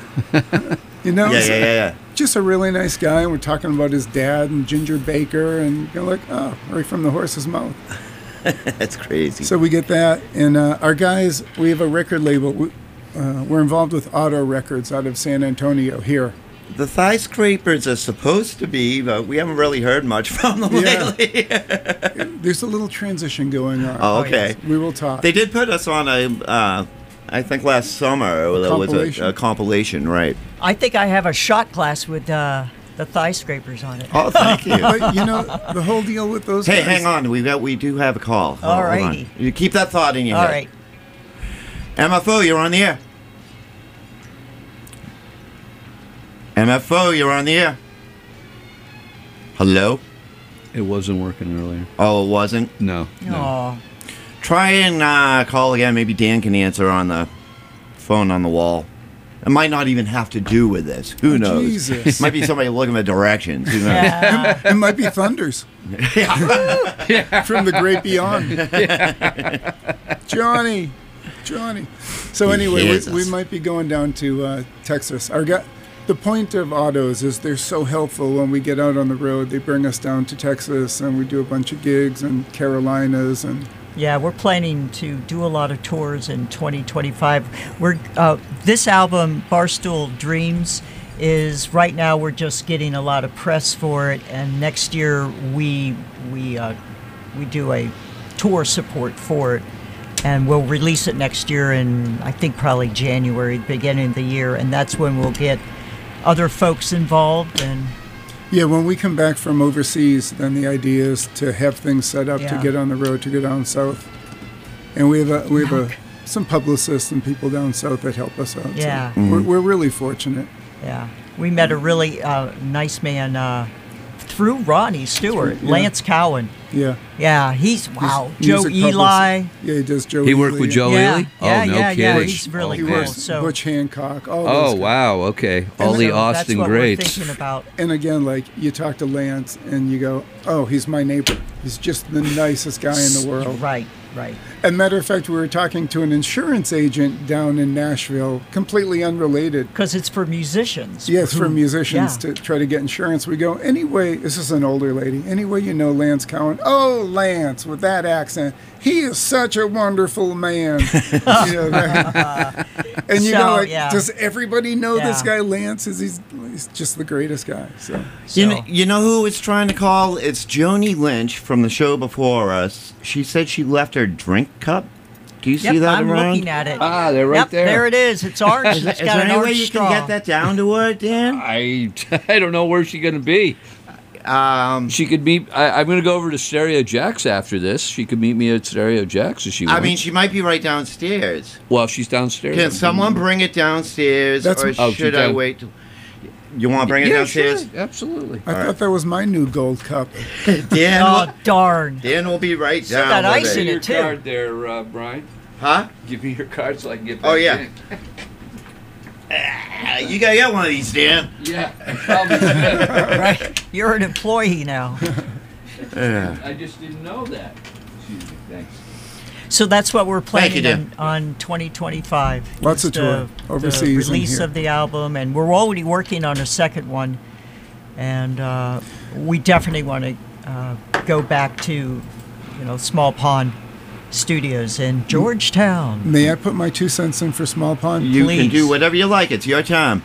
[SPEAKER 5] You know,
[SPEAKER 2] Yeah,
[SPEAKER 5] so-
[SPEAKER 2] yeah, yeah, yeah.
[SPEAKER 5] just a really nice guy. And we're talking about his dad and Ginger Baker, and you're like, oh, right from the horse's mouth.
[SPEAKER 2] That's crazy.
[SPEAKER 5] So we get that, and uh, our guys, we have a record label. We, uh, we're involved with Auto Records out of San Antonio here.
[SPEAKER 2] the thigh scrapers are supposed to be, but we haven't really heard much from them
[SPEAKER 5] Yeah.
[SPEAKER 2] lately.
[SPEAKER 5] There's a little transition going on.
[SPEAKER 2] Oh, okay.
[SPEAKER 5] We will talk.
[SPEAKER 2] They did put us on a, uh, I think last summer, there was
[SPEAKER 5] compilation.
[SPEAKER 2] a, a compilation, right?
[SPEAKER 6] I think I have a shot glass with uh, the thigh scrapers on it.
[SPEAKER 2] Oh, thank you.
[SPEAKER 5] But you know, the whole deal with those
[SPEAKER 2] Hey,
[SPEAKER 5] guys.
[SPEAKER 2] hang on. We got we do have a call. Hold- hold on.
[SPEAKER 6] Alrighty.
[SPEAKER 2] You keep that thought in your
[SPEAKER 6] All
[SPEAKER 2] head.
[SPEAKER 6] right.
[SPEAKER 2] M F O, you're on the air. M F O, you're on the air. Hello?
[SPEAKER 7] It wasn't working earlier.
[SPEAKER 2] Oh, it wasn't?
[SPEAKER 7] No. no.
[SPEAKER 6] Aw.
[SPEAKER 2] Try and uh, call again. Maybe Dan can answer on the phone on the wall. It might not even have to do with this. Who
[SPEAKER 5] Oh,
[SPEAKER 2] knows?
[SPEAKER 5] Jesus.
[SPEAKER 2] Might be somebody looking at directions. Who knows?
[SPEAKER 6] Yeah.
[SPEAKER 5] It might be thunders from the great beyond. Johnny, Johnny. So anyway, we,
[SPEAKER 2] Jesus.
[SPEAKER 5] we might be going down to uh, Texas. Our guy, the point of autos is they're so helpful when we get out on the road. They bring us down to Texas, and we do a bunch of gigs in Carolinas and.
[SPEAKER 6] Yeah, we're planning to do a lot of tours in twenty twenty-five. We're uh, this album, Barstool Dreams, is right now we're just getting a lot of press for it, and next year we we uh, we do a tour support for it, and we'll release it next year in I think probably January, beginning of the year, and that's when we'll get other folks involved and.
[SPEAKER 5] Yeah, when we come back from overseas, then the idea is to have things set up
[SPEAKER 6] Yeah.
[SPEAKER 5] to get on the road, to go down south. And we have a, we have a, some publicists and people down south that help us out.
[SPEAKER 6] Yeah.
[SPEAKER 5] So we're, we're really fortunate.
[SPEAKER 6] Yeah, we met a really uh, nice man uh, through Ronnie Stewart,
[SPEAKER 5] Yeah.
[SPEAKER 6] Lance Cowan.
[SPEAKER 5] Yeah.
[SPEAKER 6] Yeah, he's wow.
[SPEAKER 5] He's
[SPEAKER 6] Joe
[SPEAKER 5] music
[SPEAKER 6] Eli.
[SPEAKER 5] publicist. Yeah, he does Joe
[SPEAKER 7] He worked
[SPEAKER 5] Ely.
[SPEAKER 7] with Joe
[SPEAKER 6] Yeah,
[SPEAKER 7] Ely?
[SPEAKER 6] yeah,
[SPEAKER 7] oh, no
[SPEAKER 6] yeah, yeah,
[SPEAKER 7] kidding.
[SPEAKER 6] he's really
[SPEAKER 5] He
[SPEAKER 6] cool.
[SPEAKER 5] works
[SPEAKER 6] So-
[SPEAKER 5] Butch Hancock. All
[SPEAKER 7] Oh,
[SPEAKER 5] those guys.
[SPEAKER 7] wow. Okay. All
[SPEAKER 5] And
[SPEAKER 7] the
[SPEAKER 5] so
[SPEAKER 7] Austin
[SPEAKER 6] that's what
[SPEAKER 7] greats.
[SPEAKER 6] we're thinking about.
[SPEAKER 5] And again, like you talk to Lance and you go, oh, he's my neighbor. He's just the nicest guy in the world.
[SPEAKER 6] Right, right.
[SPEAKER 5] As a matter of fact, we were talking to an insurance agent down in Nashville, completely unrelated.
[SPEAKER 6] Because it's for musicians.
[SPEAKER 5] Yes, for
[SPEAKER 6] who-
[SPEAKER 5] musicians
[SPEAKER 6] yeah.
[SPEAKER 5] to try to get insurance. We go, anyway, this is an older lady. Anyway, you know Lance Cowan. Oh, Lance, with that accent. He is such a wonderful man. You know, that- and you
[SPEAKER 6] So,
[SPEAKER 5] go, like,
[SPEAKER 6] yeah.
[SPEAKER 5] does everybody know this
[SPEAKER 6] Yeah.
[SPEAKER 5] guy Lance? Is he's, he's just the greatest guy. So
[SPEAKER 2] You
[SPEAKER 6] So-
[SPEAKER 2] know, you know who it's trying to call? It's Joni Lynch from the show before us. She said she left her drink cup. Do you
[SPEAKER 6] Yep,
[SPEAKER 2] see that
[SPEAKER 6] I'm
[SPEAKER 2] around?
[SPEAKER 6] looking at it.
[SPEAKER 7] Ah, they're right
[SPEAKER 6] yep,
[SPEAKER 7] there.
[SPEAKER 6] There it is. It's orange.
[SPEAKER 2] Is,
[SPEAKER 6] It's
[SPEAKER 2] there- is
[SPEAKER 6] got
[SPEAKER 2] there
[SPEAKER 6] an
[SPEAKER 2] any way
[SPEAKER 6] orange
[SPEAKER 2] you
[SPEAKER 6] straw.
[SPEAKER 2] can get that down to her, Dan?
[SPEAKER 7] I, I don't know where she's going to be.
[SPEAKER 2] Um,
[SPEAKER 7] She could meet. I, I'm going to go over to Stereo Jack's after this. She could meet me at Stereo Jack's if she
[SPEAKER 2] I
[SPEAKER 7] wants.
[SPEAKER 2] mean, she might be right downstairs.
[SPEAKER 7] well, she's downstairs.
[SPEAKER 2] Can someone bring it downstairs,
[SPEAKER 5] That's-
[SPEAKER 2] or
[SPEAKER 7] Oh, she
[SPEAKER 2] should I
[SPEAKER 7] can.
[SPEAKER 2] wait? till- You want to bring it
[SPEAKER 7] yeah,
[SPEAKER 2] downstairs?
[SPEAKER 7] Sure, absolutely.
[SPEAKER 5] I thought that was my new gold cup.
[SPEAKER 2] Dan,
[SPEAKER 6] Oh,
[SPEAKER 2] will,
[SPEAKER 6] darn.
[SPEAKER 2] Dan will be right
[SPEAKER 6] Still
[SPEAKER 2] down.
[SPEAKER 6] got
[SPEAKER 2] with
[SPEAKER 6] ice
[SPEAKER 2] it.
[SPEAKER 6] in
[SPEAKER 7] your
[SPEAKER 6] it, too.
[SPEAKER 7] card there, uh, Brian.
[SPEAKER 2] Huh?
[SPEAKER 7] Give me your card so I can get.
[SPEAKER 2] Oh,
[SPEAKER 7] back
[SPEAKER 2] yeah.
[SPEAKER 7] in.
[SPEAKER 2] Ah, you gotta get one of these, Dan.
[SPEAKER 7] Yeah, I probably should.
[SPEAKER 6] Right. You're an employee now.
[SPEAKER 2] Yeah.
[SPEAKER 7] I just didn't know that. Excuse me. Thanks.
[SPEAKER 6] So that's what we're
[SPEAKER 2] Thank you,
[SPEAKER 6] planning
[SPEAKER 2] Dan.
[SPEAKER 6] on, on twenty twenty-five.
[SPEAKER 5] Lots
[SPEAKER 6] is
[SPEAKER 5] of tour,
[SPEAKER 6] the,
[SPEAKER 5] overseas
[SPEAKER 6] the
[SPEAKER 5] and
[SPEAKER 6] release
[SPEAKER 5] here.
[SPEAKER 6] of the album, and we're already working on a second one. And uh, we definitely want to uh, go back to, you know, Small Pond Studios in Georgetown.
[SPEAKER 5] May I put my two cents in for Small Pond?
[SPEAKER 2] You can
[SPEAKER 6] Please.
[SPEAKER 2] do whatever you like. It's your time.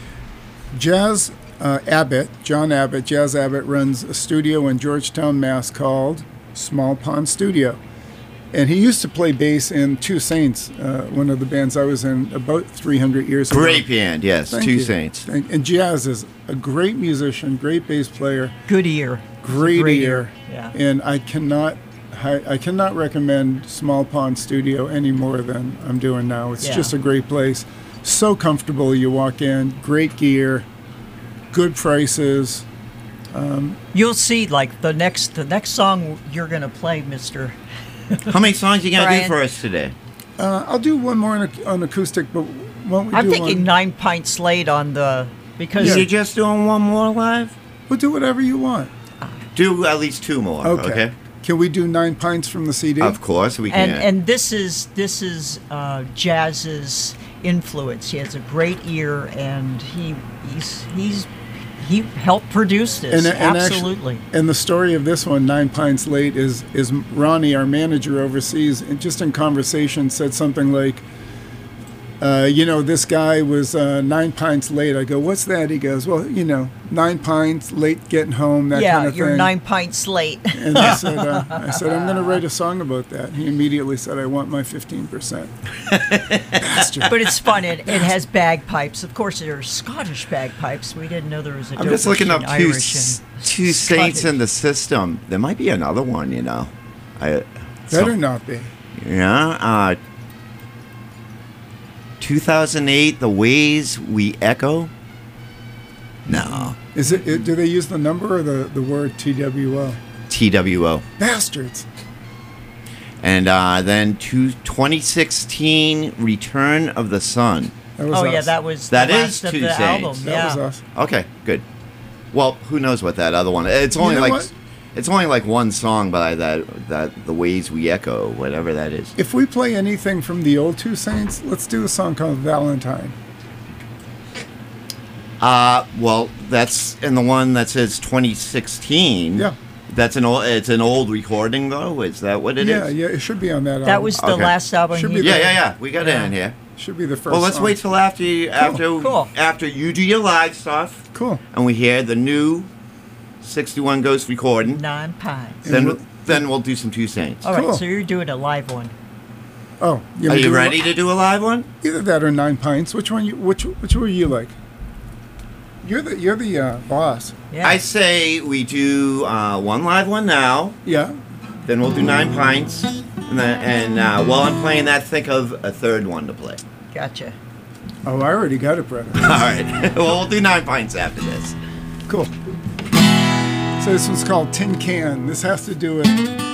[SPEAKER 5] Jazz uh, Abbott, John Abbott, Jazz Abbott runs a studio in Georgetown, Mass called Small Pond Studio. And he used to play bass in Two Saints, uh, one of the bands I was in about three hundred years ago.
[SPEAKER 2] Great band, yes.
[SPEAKER 5] Thank
[SPEAKER 2] Two
[SPEAKER 5] you.
[SPEAKER 2] Saints.
[SPEAKER 5] Thank- And Jazz is a great musician, great bass player,
[SPEAKER 6] Good ear.
[SPEAKER 5] great,
[SPEAKER 6] Great
[SPEAKER 5] ear.
[SPEAKER 6] Yeah.
[SPEAKER 5] And I cannot, I, I cannot recommend Small Pond Studio any more than I'm doing now. It's
[SPEAKER 6] Yeah.
[SPEAKER 5] just a great place. So comfortable. You walk in, great gear, good prices.
[SPEAKER 6] You'll see, like the next the next song you're gonna play, Mister
[SPEAKER 2] How many songs you gonna
[SPEAKER 6] Brian.
[SPEAKER 2] do for us today?
[SPEAKER 5] Uh, I'll do one more on, ac- on acoustic, but won't we
[SPEAKER 6] I'm
[SPEAKER 5] do
[SPEAKER 6] thinking
[SPEAKER 5] one?
[SPEAKER 6] Nine Pints Late on the because
[SPEAKER 2] You just doing one more live?
[SPEAKER 5] We'll do whatever you want.
[SPEAKER 2] Do at least two more.
[SPEAKER 5] Okay.
[SPEAKER 2] Okay.
[SPEAKER 5] Can we do Nine Pints from the C D?
[SPEAKER 2] Of course we can.
[SPEAKER 6] and and this is this is uh, Jazz's influence. He has a great ear, and he he's he's he helped produce this.
[SPEAKER 5] and
[SPEAKER 6] Absolutely.
[SPEAKER 5] Actually, and the story of this one, Nine Pints Late, is is Ronnie, our manager overseas, and just in conversation said something like, uh, you know, this guy was uh, nine pints late. I go, what's that? He goes, well, you know, nine pints late getting home, that
[SPEAKER 6] yeah,
[SPEAKER 5] kind of
[SPEAKER 6] you're
[SPEAKER 5] thing.
[SPEAKER 6] nine pints late.
[SPEAKER 5] And I said, uh, I said, I'm going to write a song about that. He immediately said, I want my fifteen percent. Bastard.
[SPEAKER 6] But it's fun. It, it has bagpipes. Of course, there are Scottish bagpipes. We didn't know there was a
[SPEAKER 2] I'm just
[SPEAKER 6] difference
[SPEAKER 2] looking up
[SPEAKER 6] in
[SPEAKER 2] two,
[SPEAKER 6] Irish
[SPEAKER 2] s-
[SPEAKER 6] and
[SPEAKER 2] two saints
[SPEAKER 6] Scottish.
[SPEAKER 2] in the system. There might be another one, you know. I,
[SPEAKER 5] Better
[SPEAKER 2] some-
[SPEAKER 5] not be.
[SPEAKER 2] Yeah. Uh, two thousand eight, The Ways We Echo. No.
[SPEAKER 5] Is it, it? Do they use the number or the, the word T W O?
[SPEAKER 2] T W O.
[SPEAKER 5] Bastards.
[SPEAKER 2] And uh, then to twenty sixteen, Return of the Sun.
[SPEAKER 5] That was
[SPEAKER 6] Oh
[SPEAKER 5] us.
[SPEAKER 6] yeah, that was
[SPEAKER 2] That
[SPEAKER 6] the
[SPEAKER 2] is
[SPEAKER 6] last of
[SPEAKER 2] Two
[SPEAKER 6] the
[SPEAKER 2] Saints.
[SPEAKER 6] album.
[SPEAKER 5] That
[SPEAKER 6] yeah.
[SPEAKER 5] was us.
[SPEAKER 2] Okay, good. Well, who knows what that other one? It's only
[SPEAKER 5] know
[SPEAKER 2] like
[SPEAKER 5] what?
[SPEAKER 2] it's only like one song by that that The Ways We Echo, whatever that is.
[SPEAKER 5] If we play anything from the old Two Saints, let's do a song called Valentine.
[SPEAKER 2] Uh, well, that's in the one that says twenty sixteen.
[SPEAKER 5] Yeah.
[SPEAKER 2] That's an old. It's an old recording, though. Is that what it is?
[SPEAKER 5] Yeah, yeah, it should be on that album.
[SPEAKER 6] That was the
[SPEAKER 2] Okay.
[SPEAKER 6] last album.
[SPEAKER 5] Should
[SPEAKER 6] he
[SPEAKER 5] be
[SPEAKER 6] did.
[SPEAKER 2] Yeah, yeah, yeah. We got it in here.
[SPEAKER 5] Should be the first
[SPEAKER 2] Well, let's
[SPEAKER 5] song.
[SPEAKER 2] wait till after you, after
[SPEAKER 6] Cool.
[SPEAKER 2] after you do your live stuff,
[SPEAKER 5] Cool.
[SPEAKER 2] and we hear the new sixty-one Ghost recording.
[SPEAKER 6] Nine Pines.
[SPEAKER 2] Then
[SPEAKER 5] we'll-
[SPEAKER 2] then we'll do some Two Saints.
[SPEAKER 6] All right,
[SPEAKER 5] Cool.
[SPEAKER 6] so you're doing a live one.
[SPEAKER 5] Oh, you
[SPEAKER 2] Are
[SPEAKER 5] wanna
[SPEAKER 2] you
[SPEAKER 5] do
[SPEAKER 2] ready to do a live one?
[SPEAKER 5] Either that or Nine Pints. Which one? You which which one you like? You're the you're the uh, boss.
[SPEAKER 6] Yeah.
[SPEAKER 2] I say we do uh, one live one now.
[SPEAKER 5] Yeah.
[SPEAKER 2] Then we'll do Nine Pints, and then and uh, while I'm playing that, think of a third one to play.
[SPEAKER 6] Gotcha.
[SPEAKER 5] Oh, I already got it, brother.
[SPEAKER 2] All right. Well, we'll do Nine Pints after this.
[SPEAKER 5] Cool. So this one's called Tin Can. This has to do with.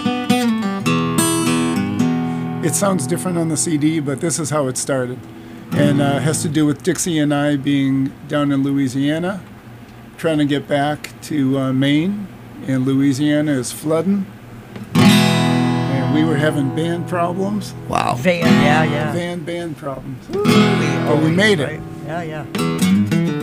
[SPEAKER 5] It sounds different on the C D, but this is how it started, and uh, has to do with Dixie and I being down in Louisiana, trying to get back to uh, Maine, and Louisiana is flooding, and we were having band problems,
[SPEAKER 2] Wow.
[SPEAKER 6] Van, yeah, yeah.
[SPEAKER 5] van band problems.
[SPEAKER 6] We
[SPEAKER 5] But we
[SPEAKER 6] always,
[SPEAKER 5] made it.
[SPEAKER 6] right? Yeah, yeah.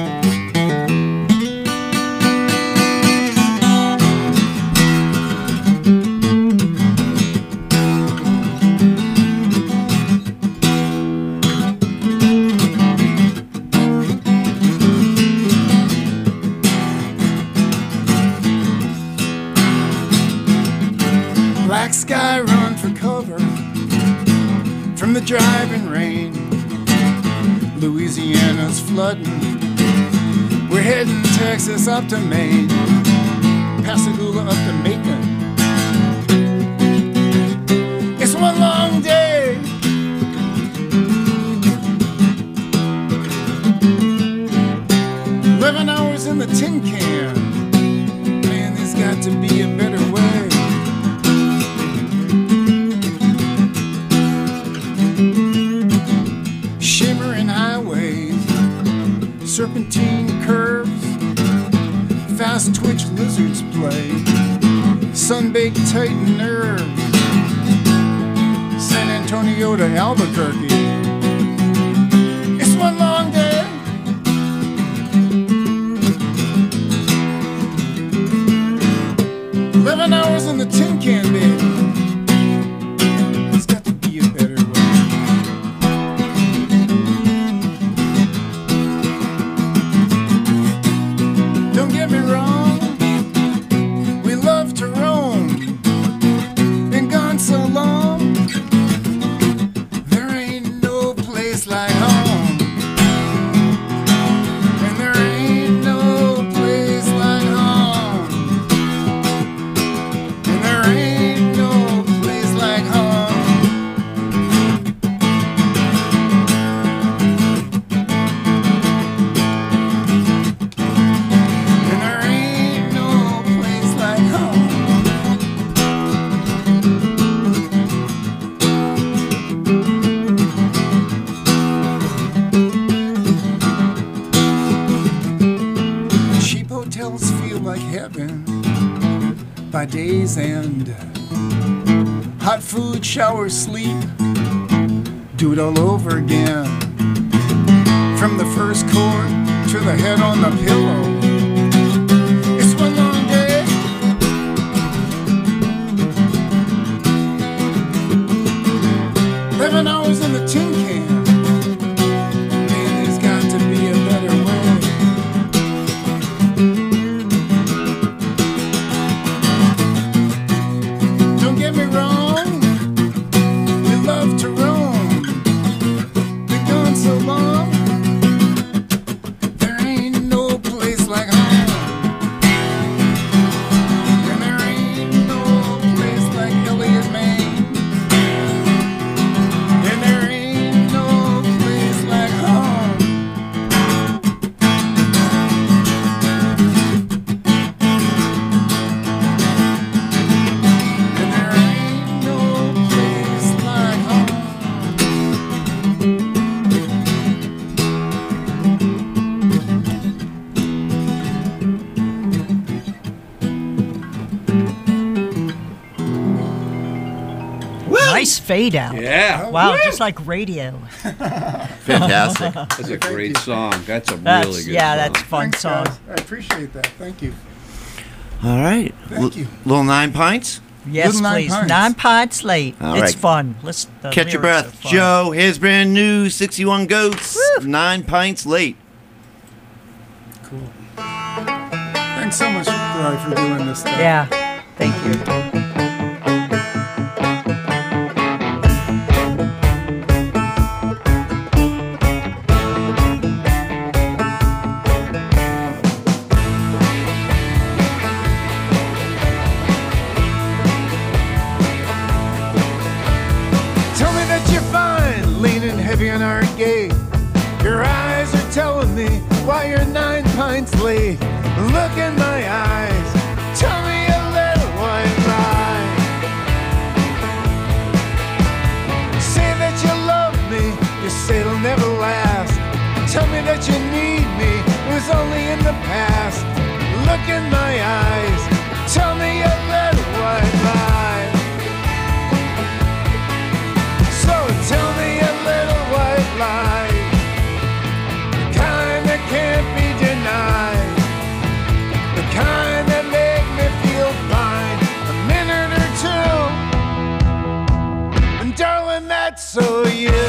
[SPEAKER 5] Black sky run for cover from the driving rain. Louisiana's flooding. We're heading Texas up to Maine, Pascagoula up to Macon. It's one long day. Eleven hours in the tin can. Man, there's got to be a better way. Shimmering highways, serpentine curves, fast twitch lizards play, sun-baked titan nerves, San Antonio to Albuquerque. It's one long day. Eleven hours in the tin can, baby. There's got to be a better way. Don't get me wrong, we love to roam. Been gone so long, there ain't no place like home. And there ain't no place like home. And there ain't no place like home. And there ain't no place like home. Cheap hotels feel like heaven by day's end. Hot food, shower, sleep, do it all over again. From the first chord to the head on the pillow. It's one long day. Eleven hours in the tin can. Man, there's got to be a better way. Don't get me wrong, we love to roam. Been gone so long, there ain't no place
[SPEAKER 6] Nice fade out.
[SPEAKER 7] Yeah.
[SPEAKER 6] Wow, just like radio.
[SPEAKER 2] Fantastic.
[SPEAKER 7] That's a great song. That's a
[SPEAKER 6] That's,
[SPEAKER 7] really good
[SPEAKER 6] yeah,
[SPEAKER 7] song.
[SPEAKER 6] that's a fun
[SPEAKER 5] Thanks,
[SPEAKER 6] song.
[SPEAKER 5] guys. I appreciate that. Thank you.
[SPEAKER 2] All right.
[SPEAKER 5] Thank you.
[SPEAKER 2] Little nine pints.
[SPEAKER 6] Yes,
[SPEAKER 5] Little nine
[SPEAKER 6] please.
[SPEAKER 5] pints.
[SPEAKER 6] Nine pints late.
[SPEAKER 2] All
[SPEAKER 6] it's
[SPEAKER 2] right.
[SPEAKER 6] fun. Let's the
[SPEAKER 2] Catch your
[SPEAKER 6] lyrics
[SPEAKER 2] breath.
[SPEAKER 6] are fun.
[SPEAKER 2] Joe, here's brand new sixty-one Ghosts. Nine pints late.
[SPEAKER 5] Cool. Thanks so much, Bri, for doing this stuff.
[SPEAKER 6] Yeah. Thank you.
[SPEAKER 8] Tell me that you're fine, leaning heavy on our gate. Your eyes are telling me why you're nine pints late. Look in my eyes, tell me a little white lie. Say that you love me, you say it'll never last. Tell me that you need me, it was only in the past. Look in my eyes, tell me a little white lie. So tell me a little white lie, the kind that can't be denied, the kind that make me feel fine a minute or two. And darling, that's so you.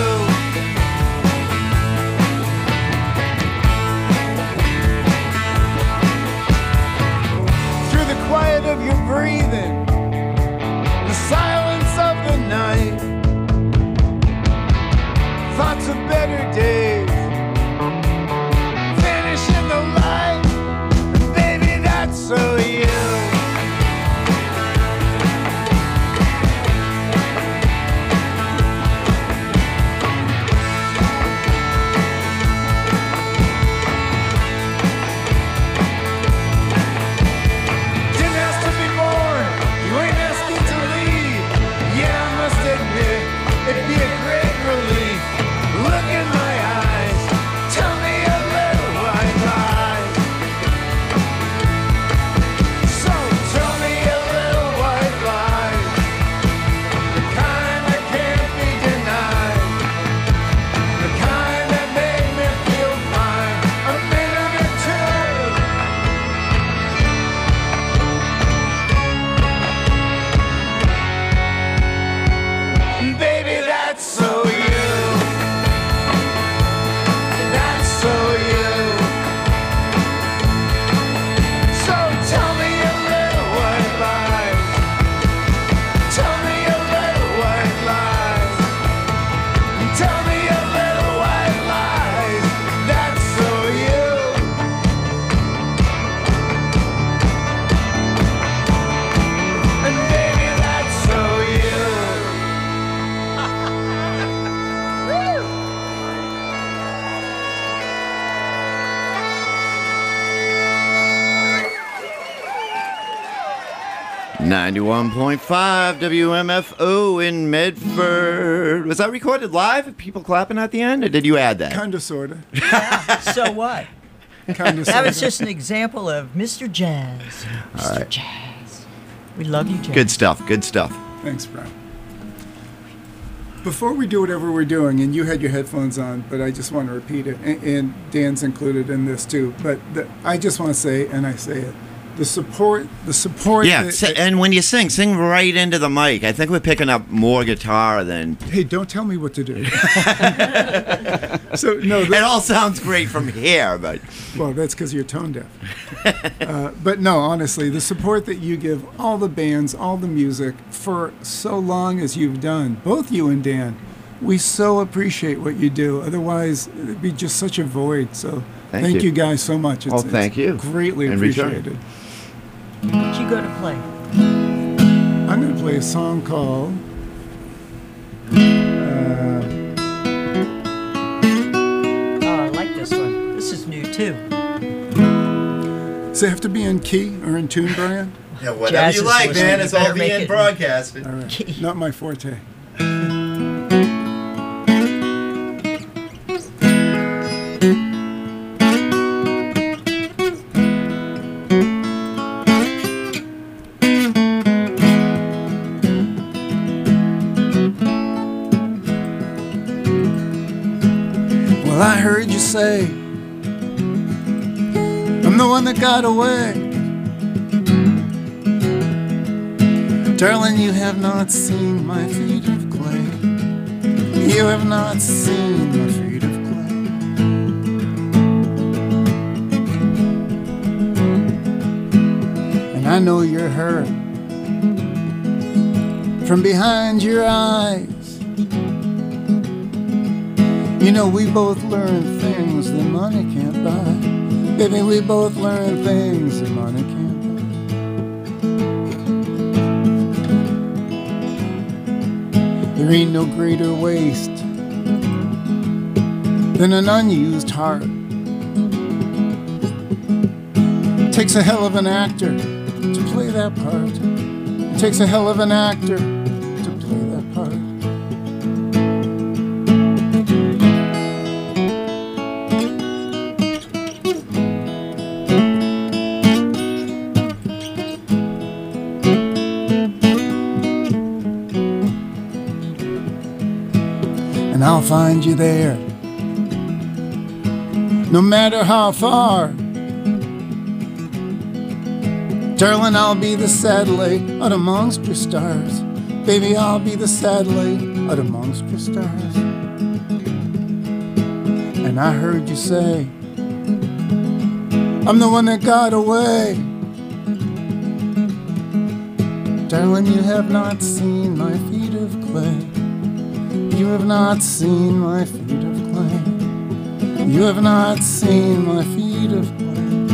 [SPEAKER 8] Through the quiet of your breathing, the silence of the night, thoughts of better days vanish in the light, and baby, that's so you. Didn't ask to be born, you ain't asking to leave. Yeah, I must admit, it'd be a great relief. Look in my eyes, tell me a little white lie. So tell me a little white lie, the kind that can't be denied, the kind that made me feel fine a minute or two. Baby, that's so you. That's so you. So tell me a little white lies. Tell me a little white lies. Tell me a little white lies. That's so you. And baby, that's so you.
[SPEAKER 2] ninety-one point five W M F O in Medford. Was that recorded live? People clapping at the end? Or did you add that?
[SPEAKER 5] Kind of, sort of.
[SPEAKER 6] So what?
[SPEAKER 5] Kind of,
[SPEAKER 6] That
[SPEAKER 5] sort
[SPEAKER 6] was
[SPEAKER 5] of.
[SPEAKER 6] just an example of Mister Jazz. Mister Jazz. We love you, Jazz.
[SPEAKER 2] Good stuff. Good stuff.
[SPEAKER 5] Thanks, Brian. Before we do whatever we're doing, and you had your headphones on, but I just want to repeat it, and, and Dan's included in this too, but the, I just want to say, and I say it, the support, the support.
[SPEAKER 2] Yeah,
[SPEAKER 5] that-
[SPEAKER 2] si- and when you sing, sing right into the mic. I think we're picking up more guitar than.
[SPEAKER 5] hey, don't tell me what to do. So, no,
[SPEAKER 2] It
[SPEAKER 5] the,
[SPEAKER 2] all sounds great from here, but
[SPEAKER 5] well, that's because you're tone deaf. uh, but no, honestly, the support that you give all the bands, all the music, for so long as you've done, both you and Dan, we so appreciate what you do. Otherwise, it'd be just such a void. So
[SPEAKER 2] Thank
[SPEAKER 5] thank,
[SPEAKER 2] you.
[SPEAKER 5] you. guys so much. It's,
[SPEAKER 2] Oh, thank
[SPEAKER 5] it's
[SPEAKER 2] you.
[SPEAKER 5] Greatly
[SPEAKER 2] In return.
[SPEAKER 5] appreciated.
[SPEAKER 6] What you gonna play?
[SPEAKER 5] I'm going to play a song called. Uh,
[SPEAKER 6] Oh, I like this one. This is new too.
[SPEAKER 5] does it have to be in key or in tune, Brian?
[SPEAKER 2] yeah, whatever
[SPEAKER 6] Jazz
[SPEAKER 2] you
[SPEAKER 6] is
[SPEAKER 2] like,
[SPEAKER 6] listening.
[SPEAKER 2] man.
[SPEAKER 6] You
[SPEAKER 2] It's all
[SPEAKER 6] better make
[SPEAKER 2] being
[SPEAKER 6] it-
[SPEAKER 2] broadcasted.
[SPEAKER 5] All right.
[SPEAKER 6] Key.
[SPEAKER 5] Not my forte. say I'm the one that got away. Darling, you have not seen my feet of clay. You have not seen my feet of clay. And I know you're hurt from behind your eyes. You know we both learn things that money can't buy. Baby, we both learn things that money can't buy. There ain't no greater waste than an unused heart. Takes a hell of an actor to play that part. It takes a hell of an actor to play that part. And I'll find you there, no matter how far. Darling, I'll be the satellite out amongst your stars. Baby, I'll be the satellite out amongst your stars. And I heard you say I'm the one that got away. Darling, you have not seen my feet of clay. You have not seen my feet of clay. You have not seen my feet of clay.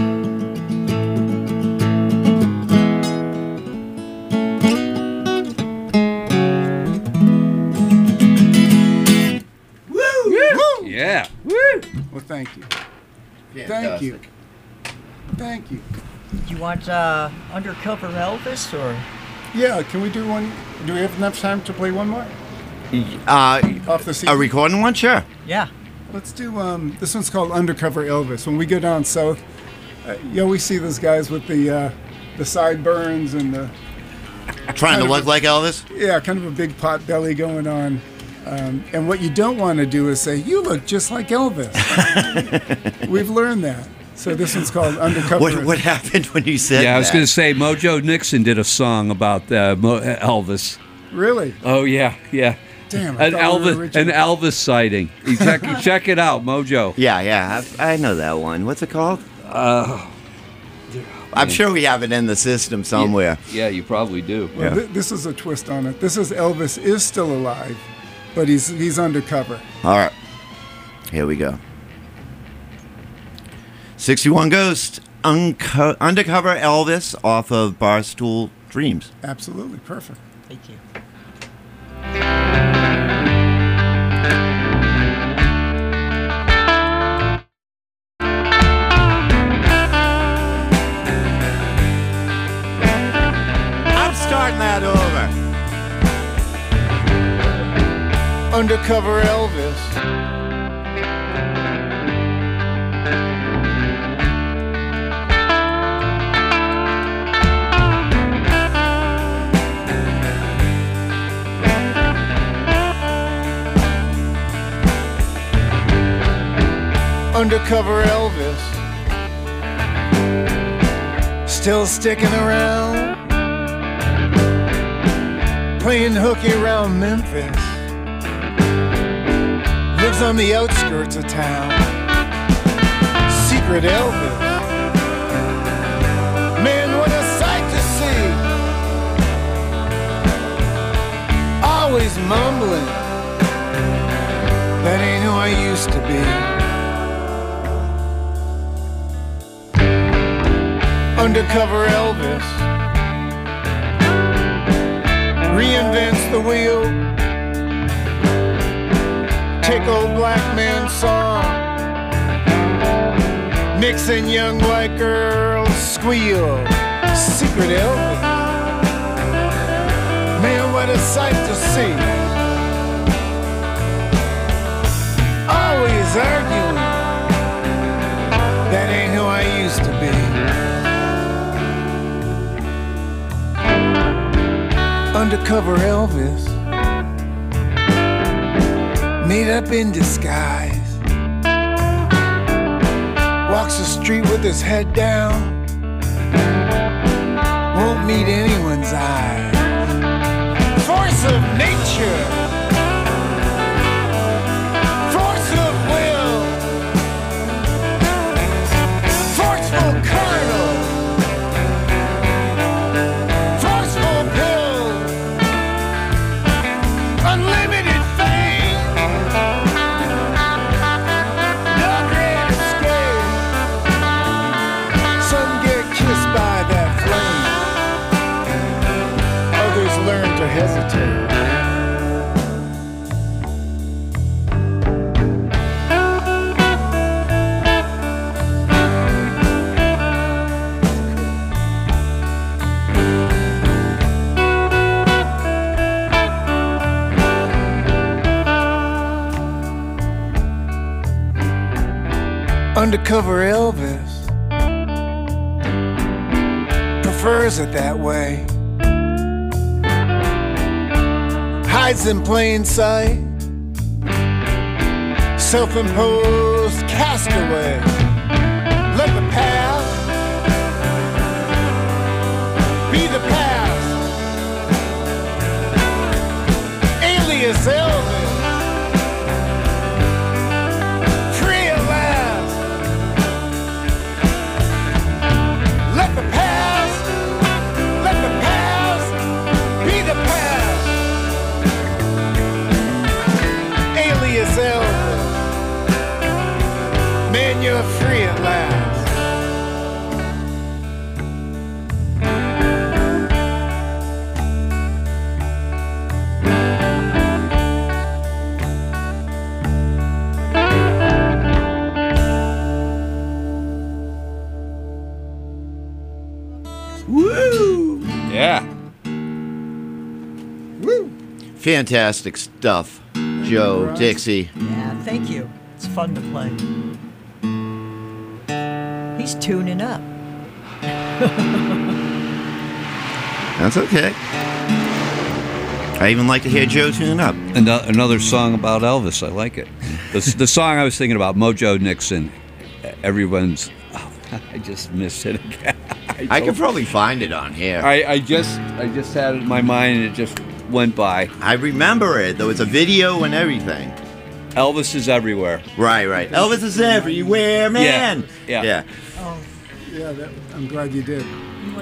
[SPEAKER 7] Yeah. Woo!
[SPEAKER 5] Well, thank you. Thank you. Thank you.
[SPEAKER 6] Do you want uh, Undercover Elvis or?
[SPEAKER 5] Yeah, can we do one? Do we have enough time to play one more?
[SPEAKER 2] Uh,
[SPEAKER 5] Off the C D?
[SPEAKER 2] a recording one? Sure.
[SPEAKER 6] Yeah.
[SPEAKER 5] Let's do, um, this one's called Undercover Elvis. When we go down south, uh, you always see those guys with the uh, the sideburns and the,
[SPEAKER 2] Trying to
[SPEAKER 5] Kind of
[SPEAKER 2] look
[SPEAKER 5] a-
[SPEAKER 2] like Elvis?
[SPEAKER 5] yeah, kind of a big pot belly going on. Um, and what you don't want to do is say, you look just like Elvis. We've learned that. So this one's called Undercover.
[SPEAKER 2] What, what happened when you said
[SPEAKER 7] Yeah, I was
[SPEAKER 2] that?
[SPEAKER 7] going to say Mojo Nixon did a song about uh, Mo- Elvis.
[SPEAKER 5] Really?
[SPEAKER 7] Oh yeah, yeah.
[SPEAKER 5] Damn, I
[SPEAKER 7] An
[SPEAKER 5] thought we were
[SPEAKER 7] Elvis, an
[SPEAKER 5] original.
[SPEAKER 7] Elvis sighting. You check, check it out, Mojo.
[SPEAKER 2] Yeah, yeah, I, I know that one. What's it called?
[SPEAKER 7] Uh,
[SPEAKER 2] I'm sure we have it in the system somewhere.
[SPEAKER 7] Yeah, you probably do.
[SPEAKER 5] Well,
[SPEAKER 2] Yeah.
[SPEAKER 5] th- this is a twist on it. This is Elvis is still alive, but he's he's undercover.
[SPEAKER 2] All right. Here we go. sixty-one Ghost, unco- Undercover Elvis off of Barstool Dreams.
[SPEAKER 5] Absolutely perfect.
[SPEAKER 6] Thank you.
[SPEAKER 2] I'm starting that over.
[SPEAKER 5] Undercover Elvis. Undercover Elvis. Still sticking around, playing hooky around Memphis. Lives on the outskirts of town. Secret Elvis. Man, what a sight to see. Always mumbling. That ain't who I used to be. Undercover Elvis reinvents the wheel. Take old black man's song, mixing young white girls squeal. Secret Elvis. Man, what a sight to see. Always arguing. That ain't who I used to be. Undercover Elvis, made up in disguise.
[SPEAKER 8] walks the street with his head down, won't meet anyone's eye. Force of nature, force of will, forceful carnal, forceful pill, unlimited fame, no great escape. Some get kissed by that flame, others learn to hesitate. Undercover Elvis prefers it that way. Hides in plain sight, self-imposed castaway. Let the past be the past. Alias Elvis, free at last. Let the past, let the past be the past. Alias Elvis, man, you're free at last.
[SPEAKER 2] Woo!
[SPEAKER 7] Yeah.
[SPEAKER 2] Fantastic stuff, Joe,
[SPEAKER 5] Right.
[SPEAKER 2] Dixie.
[SPEAKER 6] Yeah, thank you. It's fun to play. He's tuning up.
[SPEAKER 2] That's okay. I even like to hear Joe tune up.
[SPEAKER 7] Ano- Another song about Elvis. I like it. The, the song I was thinking about, Mojo Nixon. Everyone's. Oh, I just missed it again.
[SPEAKER 2] I could probably find it on here.
[SPEAKER 7] I, I just I just had it in my mind and it just went by.
[SPEAKER 2] I remember it. There was a video and everything.
[SPEAKER 7] Elvis is everywhere.
[SPEAKER 2] Right, right. Elvis is everywhere, man.
[SPEAKER 7] Yeah, yeah.
[SPEAKER 2] yeah.
[SPEAKER 6] Oh,
[SPEAKER 5] Yeah, that, I'm glad you did.